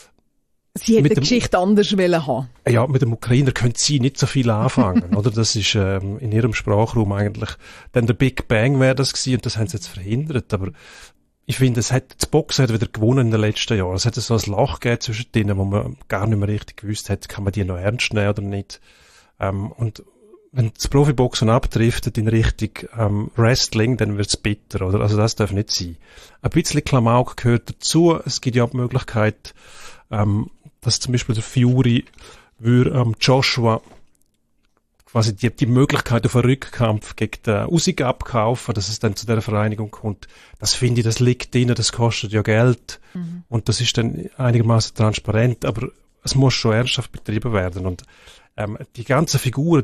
sie hätte die Geschichte anders haben. Ja, mit dem Ukrainer können sie nicht so viel anfangen, oder? Das ist in ihrem Sprachraum eigentlich dann der Big Bang wäre das gewesen und das haben sie jetzt verhindert. Aber ich finde, das Boxen hat wieder gewonnen in den letzten Jahren. Es hat so ein Loch gegeben zwischen denen, wo man gar nicht mehr richtig gewusst hat, kann man die noch ernst nehmen oder nicht. Und wenn das Profiboxen abdriftet in Richtung Wrestling, dann wird's bitter, oder? Also das darf nicht sein. Ein bisschen Klamauk gehört dazu. Es gibt ja auch die Möglichkeit, dass zum Beispiel der Fury Joshua quasi die Möglichkeit auf einen Rückkampf gegen den Usyk abkaufen, dass es dann zu dieser Vereinigung kommt. Das finde ich, das liegt drin, das kostet ja Geld. Und das ist dann einigermaßen transparent, aber es muss schon ernsthaft betrieben werden. Und die ganzen Figuren,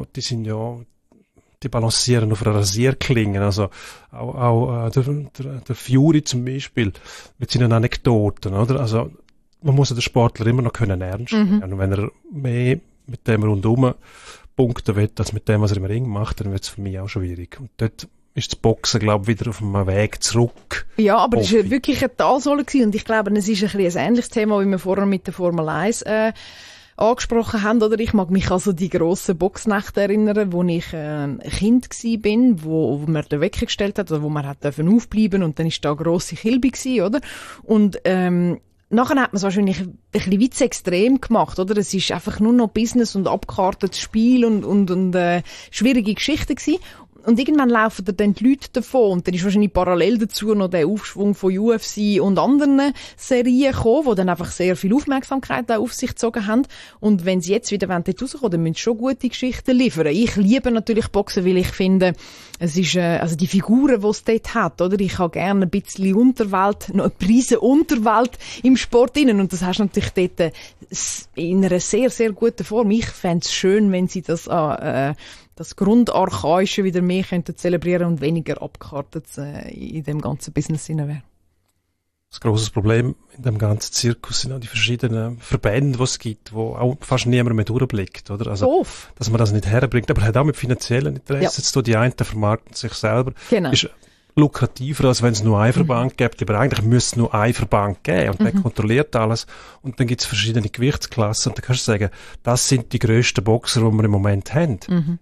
die balancieren auf einer Rasierklinge. Also auch der Fury zum Beispiel mit seinen Anekdoten, oder? Also man muss den Sportler immer noch ernst nehmen. Und wenn er mehr mit dem rundum punkten will, als mit dem, was er im Ring macht, dann wird es für mich auch schwierig. Und dort ist das Boxen, glaube ich, wieder auf einem Weg zurück. Ja, aber es war wirklich eine Talsohle gewesen. Und ich glaube, es ist ein ähnliches Thema, wie wir vorher mit der Formel 1 angesprochen haben, oder? Ich mag mich also die grossen Boxnächte erinnern, wo ich Kind bin, wo man den Wecker gestellt hat, oder wo man hat aufbleiben und dann ist da eine grosse Kilbe gewesen, oder? Und nachher hat man es wahrscheinlich ein bisschen weit extrem gemacht, oder? Es ist einfach nur noch Business und abgekartetes Spiel und schwierige Geschichten gewesen. Und irgendwann laufen dann die Leute davon und dann ist wahrscheinlich parallel dazu noch der Aufschwung von UFC und anderen Serien gekommen, die dann einfach sehr viel Aufmerksamkeit auf sich gezogen haben. Und wenn sie jetzt wieder dort rauskommen, dann müssen sie schon gute Geschichten liefern. Ich liebe natürlich Boxen, weil ich finde, es ist, also die Figuren, die es dort hat, oder? Ich habe gerne ein bisschen Unterwelt, noch eine Prise Unterwelt im Sport innen. Und das hast du natürlich dort in einer sehr, sehr guten Form. Ich fände es schön, wenn sie das das Grundarchaische wieder mehr könnten zelebrieren und weniger abgekartet in dem ganzen Business wäre. Das grosse Problem in dem ganzen Zirkus sind auch die verschiedenen Verbände, die es gibt, wo auch fast niemand mehr durchblickt, oder? Also, dass man das nicht herbringt, aber hat auch mit finanziellen Interessen zu tun. Die einen vermarkten sich selber. Genau. Ist lukrativer, als wenn es nur einen Verband gibt, aber eigentlich müsste es nur einen Verband geben und der kontrolliert alles und dann gibt es verschiedene Gewichtsklassen und dann kannst du sagen, das sind die grössten Boxer, die wir im Moment haben. Im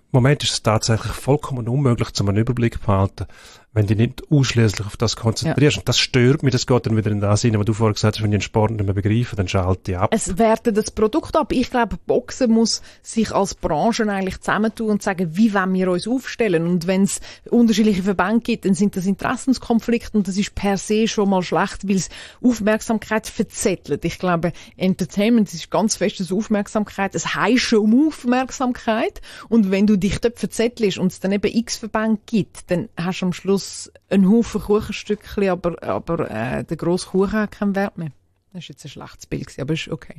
Moment ist es tatsächlich vollkommen unmöglich, um einen Überblick zu behalten, wenn du dich nicht ausschließlich auf das konzentrierst. Und das stört mich, das geht dann wieder in das hinein, was du vorher gesagt hast, wenn ich den Sport nicht mehr begreife, dann schalte ich ab. Es wertet das Produkt ab. Ich glaube, Boxen muss sich als Branche eigentlich zusammentun und sagen, wie wollen wir uns aufstellen. Und wenn es unterschiedliche Verbände gibt, dann sind das Interessenskonflikte und das ist per se schon mal schlecht, weil es Aufmerksamkeit verzettelt. Ich glaube, Entertainment ist ganz festes Aufmerksamkeit. Es heisst schon um Aufmerksamkeit. Und wenn du dich dort verzettelst und es dann eben x Verbände gibt, dann hast du am Schluss ein Haufen Kuchenstückchen, aber der grosse Kuchen hat keinen Wert mehr. Das ist jetzt ein schlechtes Bild gewesen, aber ist okay.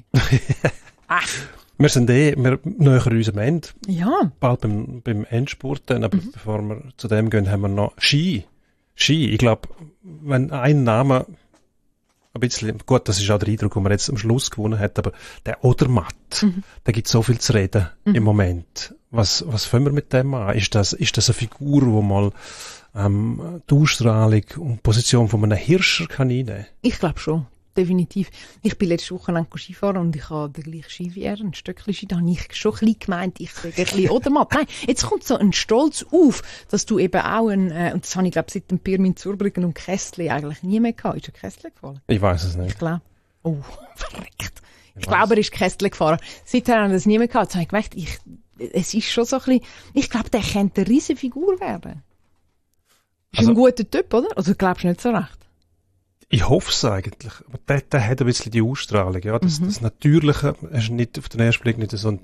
Wir sind wir näher unserem Ende. Ja. Bald beim Endspurt dann, aber bevor wir zu dem gehen, haben wir noch Ski. Ich glaube, wenn ein Name ein bisschen, gut, das ist auch der Eindruck, den man jetzt am Schluss gewonnen hat, aber der Odermatt, da gibt so viel zu reden im Moment. Was fangen wir mit dem an? Ist das eine Figur, wo mal die Ausstrahlung und Position von einem Hirscher kann einnehmen? Ich glaube schon, definitiv. Ich bin letzte Woche lang Skifahren und ich habe den gleichen Ski wie er, ein Stöckchen Ski. Da habe ich schon ein bisschen gemeint, ich sage ein bisschen Odermatt. Nein, jetzt kommt so ein Stolz auf, dass du eben auch und das habe ich glaube seit dem Pirmin Zurbrüggen und Kästli eigentlich nie mehr gehabt. Ist ein Kästli gefallen? Ich weiß es nicht. Ich glaube. Oh, verreckt. Ich glaube, er ist Kästli gefahren. Seither haben wir das nie mehr gehabt. Jetzt habe ich gemerkt, es ist schon so ein bisschen, ich glaube, der könnte eine riesige Figur werden. Ist ein guter Typ, oder? Also glaubst du nicht so recht? Ich hoffe es eigentlich. Aber der hat ein bisschen die Ausstrahlung, ja. Das Natürliche ist nicht auf den ersten Blick nicht so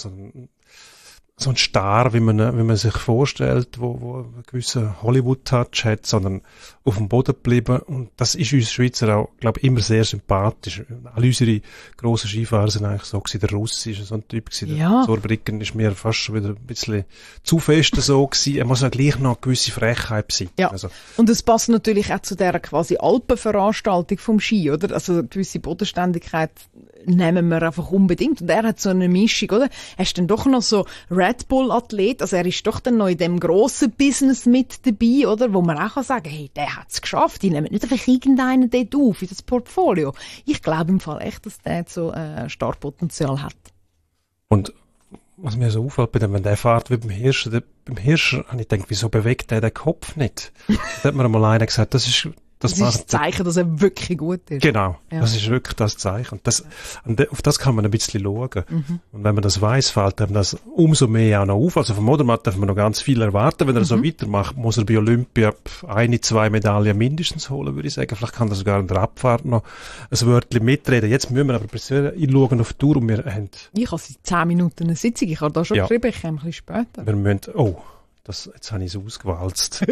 ein Star, wie man sich vorstellt, wo einen gewissen Hollywood-Touch hat, sondern auf dem Boden geblieben. Und das ist uns Schweizer auch, glaube ich, immer sehr sympathisch. Alle unsere grossen Skifahrer sind eigentlich so gewesen. Der Russ ist so ein Typ gewesen. Ja. Der Zurbrüggen ist mir fast schon wieder ein bisschen zu fest so gewesen. Er muss ja gleich noch eine gewisse Frechheit sein. Ja. Also, und es passt natürlich auch zu dieser quasi Alpenveranstaltung vom Ski, oder? Also eine gewisse Bodenständigkeit nehmen wir einfach unbedingt. Und er hat so eine Mischung, oder? Er ist dann doch noch so Red Bull-Athlet, also er ist doch dann noch in dem grossen Business mit dabei, oder? Wo man auch kann sagen, hey, der hat's geschafft. Die nehmen nicht einfach irgendeinen dort auf in das Portfolio. Ich glaube im Fall echt, dass der so Startpotenzial hat. Und was mir so auffällt, wenn der fährt wie beim Hirscher habe ich gedacht, wieso bewegt der den Kopf nicht? Da hat mir einmal einer gesagt, das ist das Zeichen, dass er wirklich gut ist. Genau, ja. Das ist wirklich das Zeichen. Auf das kann man ein bisschen schauen. Und wenn man das weiss, fällt einem das umso mehr auch noch auf. Also vom Odermatt darf man noch ganz viel erwarten. Wenn er so weitermacht, muss er bei Olympia 1-2 Medaillen mindestens holen, würde ich sagen. Vielleicht kann er sogar in der Abfahrt noch ein Wörtchen mitreden. Jetzt müssen wir aber schauen auf die Tour und wir haben... Ich habe seit 10 Minuten eine Sitzung. Ich habe da schon geschrieben, ich komme ein bisschen später. Wir müssen... jetzt habe ich es ausgewalzt.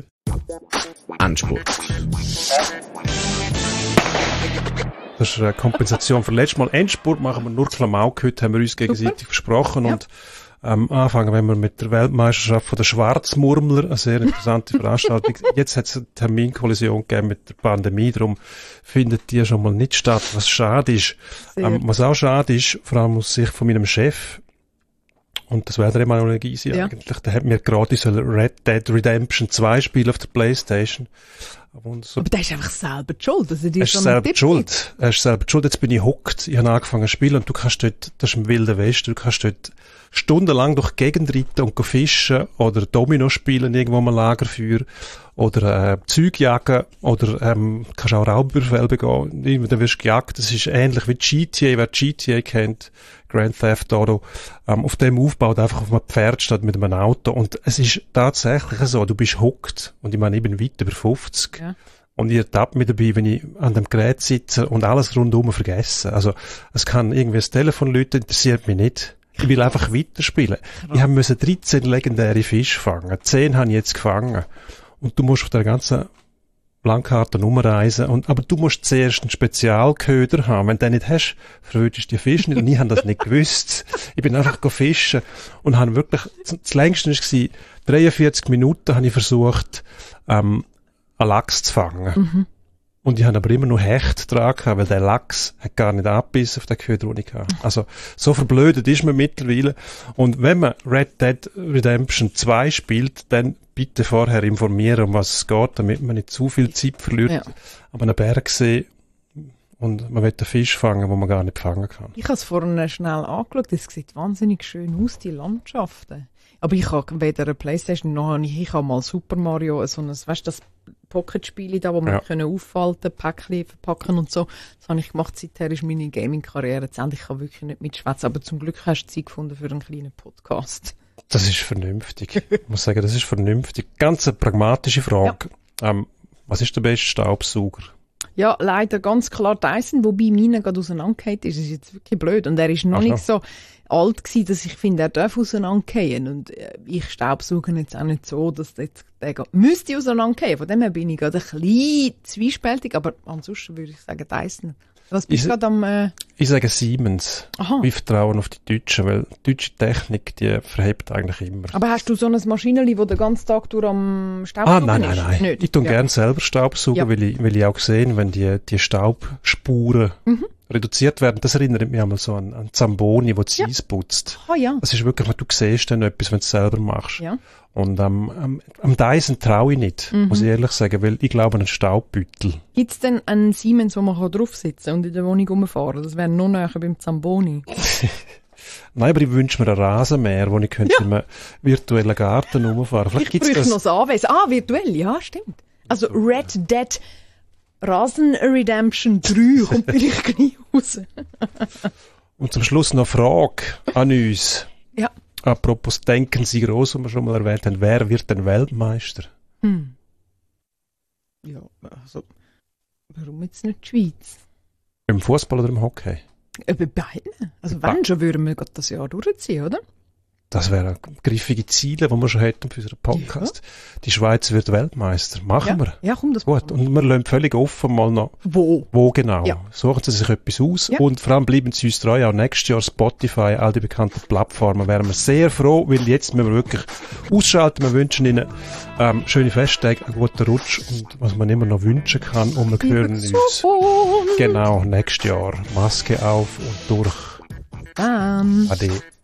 Endspurt. Das ist eine Kompensation für letztes Mal. Endspurt machen wir nur Klamauk. Heute haben wir uns gegenseitig versprochen. Ja. Und anfangen wenn wir mit der Weltmeisterschaft von der Schwarzmurmler, eine sehr interessante Veranstaltung. Jetzt hat es eine Terminkollision gegeben mit der Pandemie, darum findet die schon mal nicht statt, was schade ist. Was auch schade ist, vor allem aus Sicht von meinem Chef, und das wäre der Emanuel Gysi eigentlich. Der hat mir gratis Red Dead Redemption 2 Spiel auf der Playstation. Aber der ist einfach selber schuld. Also Er ist selber schuld. Jetzt bin ich hockt. Ich habe angefangen zu spielen und du kannst dort, das ist im Wilden Westen, du kannst dort stundenlang durch die Gegend reiten und fischen oder Domino spielen irgendwo am Lagerfeuer oder Zeug jagen oder kannst auch Raubüberfälle begehen. Dann wirst du gejagt. Das ist ähnlich wie GTA, wer GTA kennt, Grand Theft Auto. Auf dem aufbaut einfach auf einem Pferd statt mit einem Auto. Und es ist tatsächlich so, du bist hockt und ich meine, ich bin weit über 50. Ja. Und ich ertappe mich dabei, wenn ich an dem Gerät sitze und alles rundum vergesse. Also, es kann irgendwie das Telefon läuten, interessiert mich nicht. Ich will einfach weiterspielen. Ich musste 13 legendäre Fische fangen. 10 habe ich jetzt gefangen. Und du musst auf der ganzen Landkarte umreisen. Aber du musst zuerst einen Spezialköder haben. Wenn du den nicht hast, frötest du die Fische nicht. Und ich habe das nicht gewusst. Ich bin einfach fischen und habe wirklich, das längste war 43 Minuten habe ich versucht, einen Lachs zu fangen. Und ich habe aber immer noch Hecht dran gehabt, weil der Lachs hat gar nicht abgebissen auf den Köder, den ich hatte. Also, so verblödet ist man mittlerweile. Und wenn man Red Dead Redemption 2 spielt, dann bitte vorher informieren, um was es geht, damit man nicht zu viel Zeit verliert. Ja. Aber einen Bergsee und man will einen Fisch fangen, den man gar nicht fangen kann. Ich habe es vorhin schnell angeschaut, es sieht wahnsinnig schön aus, die Landschaften. Aber ich habe weder eine Playstation noch ich habe mal Super Mario, so ein, weißt du, das Pocket-Spiel da, wo man können auffalten, Päckchen verpacken und so. Das habe ich gemacht, seither ist meine Gaming-Karriere zu Ende. Ich kann wirklich nicht mitschwätzen, aber zum Glück hast du Zeit gefunden für einen kleinen Podcast. Das ist vernünftig. Ich muss sagen, das ist vernünftig. Ganz eine pragmatische Frage. Ja. Was ist der beste Staubsauger? Ja, leider ganz klar Dyson, wobei meiner gerade auseinandergefallen ist. Das ist jetzt wirklich blöd. Und er ist noch nicht so alt gewesen, dass ich finde, er darf auseinandergehen. Und ich staubsauge jetzt auch nicht so, dass der müsste auseinandergehen. Von dem her bin ich gerade ein bisschen zwiespältig, aber ansonsten würde ich sagen Dyson. Was bist du gerade am... Ich sage Siemens. Aha. Wir vertrauen auf die Deutschen, weil die deutsche Technik, die verhebt eigentlich immer. Aber hast du so ein Maschinenli, das den ganzen Tag durch am Staubsaugen ist? Nein. Nicht. Ich tue gerne selber Staubsaugen, weil ich auch sehe, wenn die Staubspuren reduziert werden. Das erinnert mich einmal so an Zamboni, wo die Eis putzt. Ah, ja. Das ist wirklich, du siehst dann etwas, wenn du es selber machst. Ja. Und am Dyson traue ich nicht, muss ich ehrlich sagen, weil ich glaube an einen Staubbüttel. Gibt es denn einen Siemens, wo man draufsitzen kann und in der Wohnung rumfahren? Das wäre noch näher beim Zamboni. Nein, aber ich wünsche mir einen Rasenmäher, wo ich könnte in einem virtuellen Garten rumfahren. Vielleicht gibt's das noch das Anwesen. Virtuell, ja, stimmt. Also Red Dead Rasen Redemption 3 kommt vielleicht gleich raus. Und zum Schluss noch eine Frage an uns. Ja. Apropos denken Sie groß, was wir schon mal erwähnt haben. Wer wird denn Weltmeister? Ja, also, warum jetzt nicht die Schweiz? Im Fußball oder im Hockey? Bei beiden. Also wenn schon, würden wir gerade das Jahr durchziehen, oder? Das wären griffige Ziele, die wir schon hätten für unseren Podcast. Ja. Die Schweiz wird Weltmeister. Machen wir. Ja, komm, das gut. Und wir lassen völlig offen mal noch. Wo genau. Ja. Suchen Sie sich etwas aus. Ja. Und vor allem bleiben Sie uns treu. Auch nächstes Jahr Spotify, all die bekannten Plattformen. Wären wir sehr froh, weil jetzt müssen wir wirklich ausschalten. Wir wünschen Ihnen schöne Festtage, einen guten Rutsch und was man immer noch wünschen kann. Und wir hören uns genau nächstes Jahr. Maske auf und durch. Ade.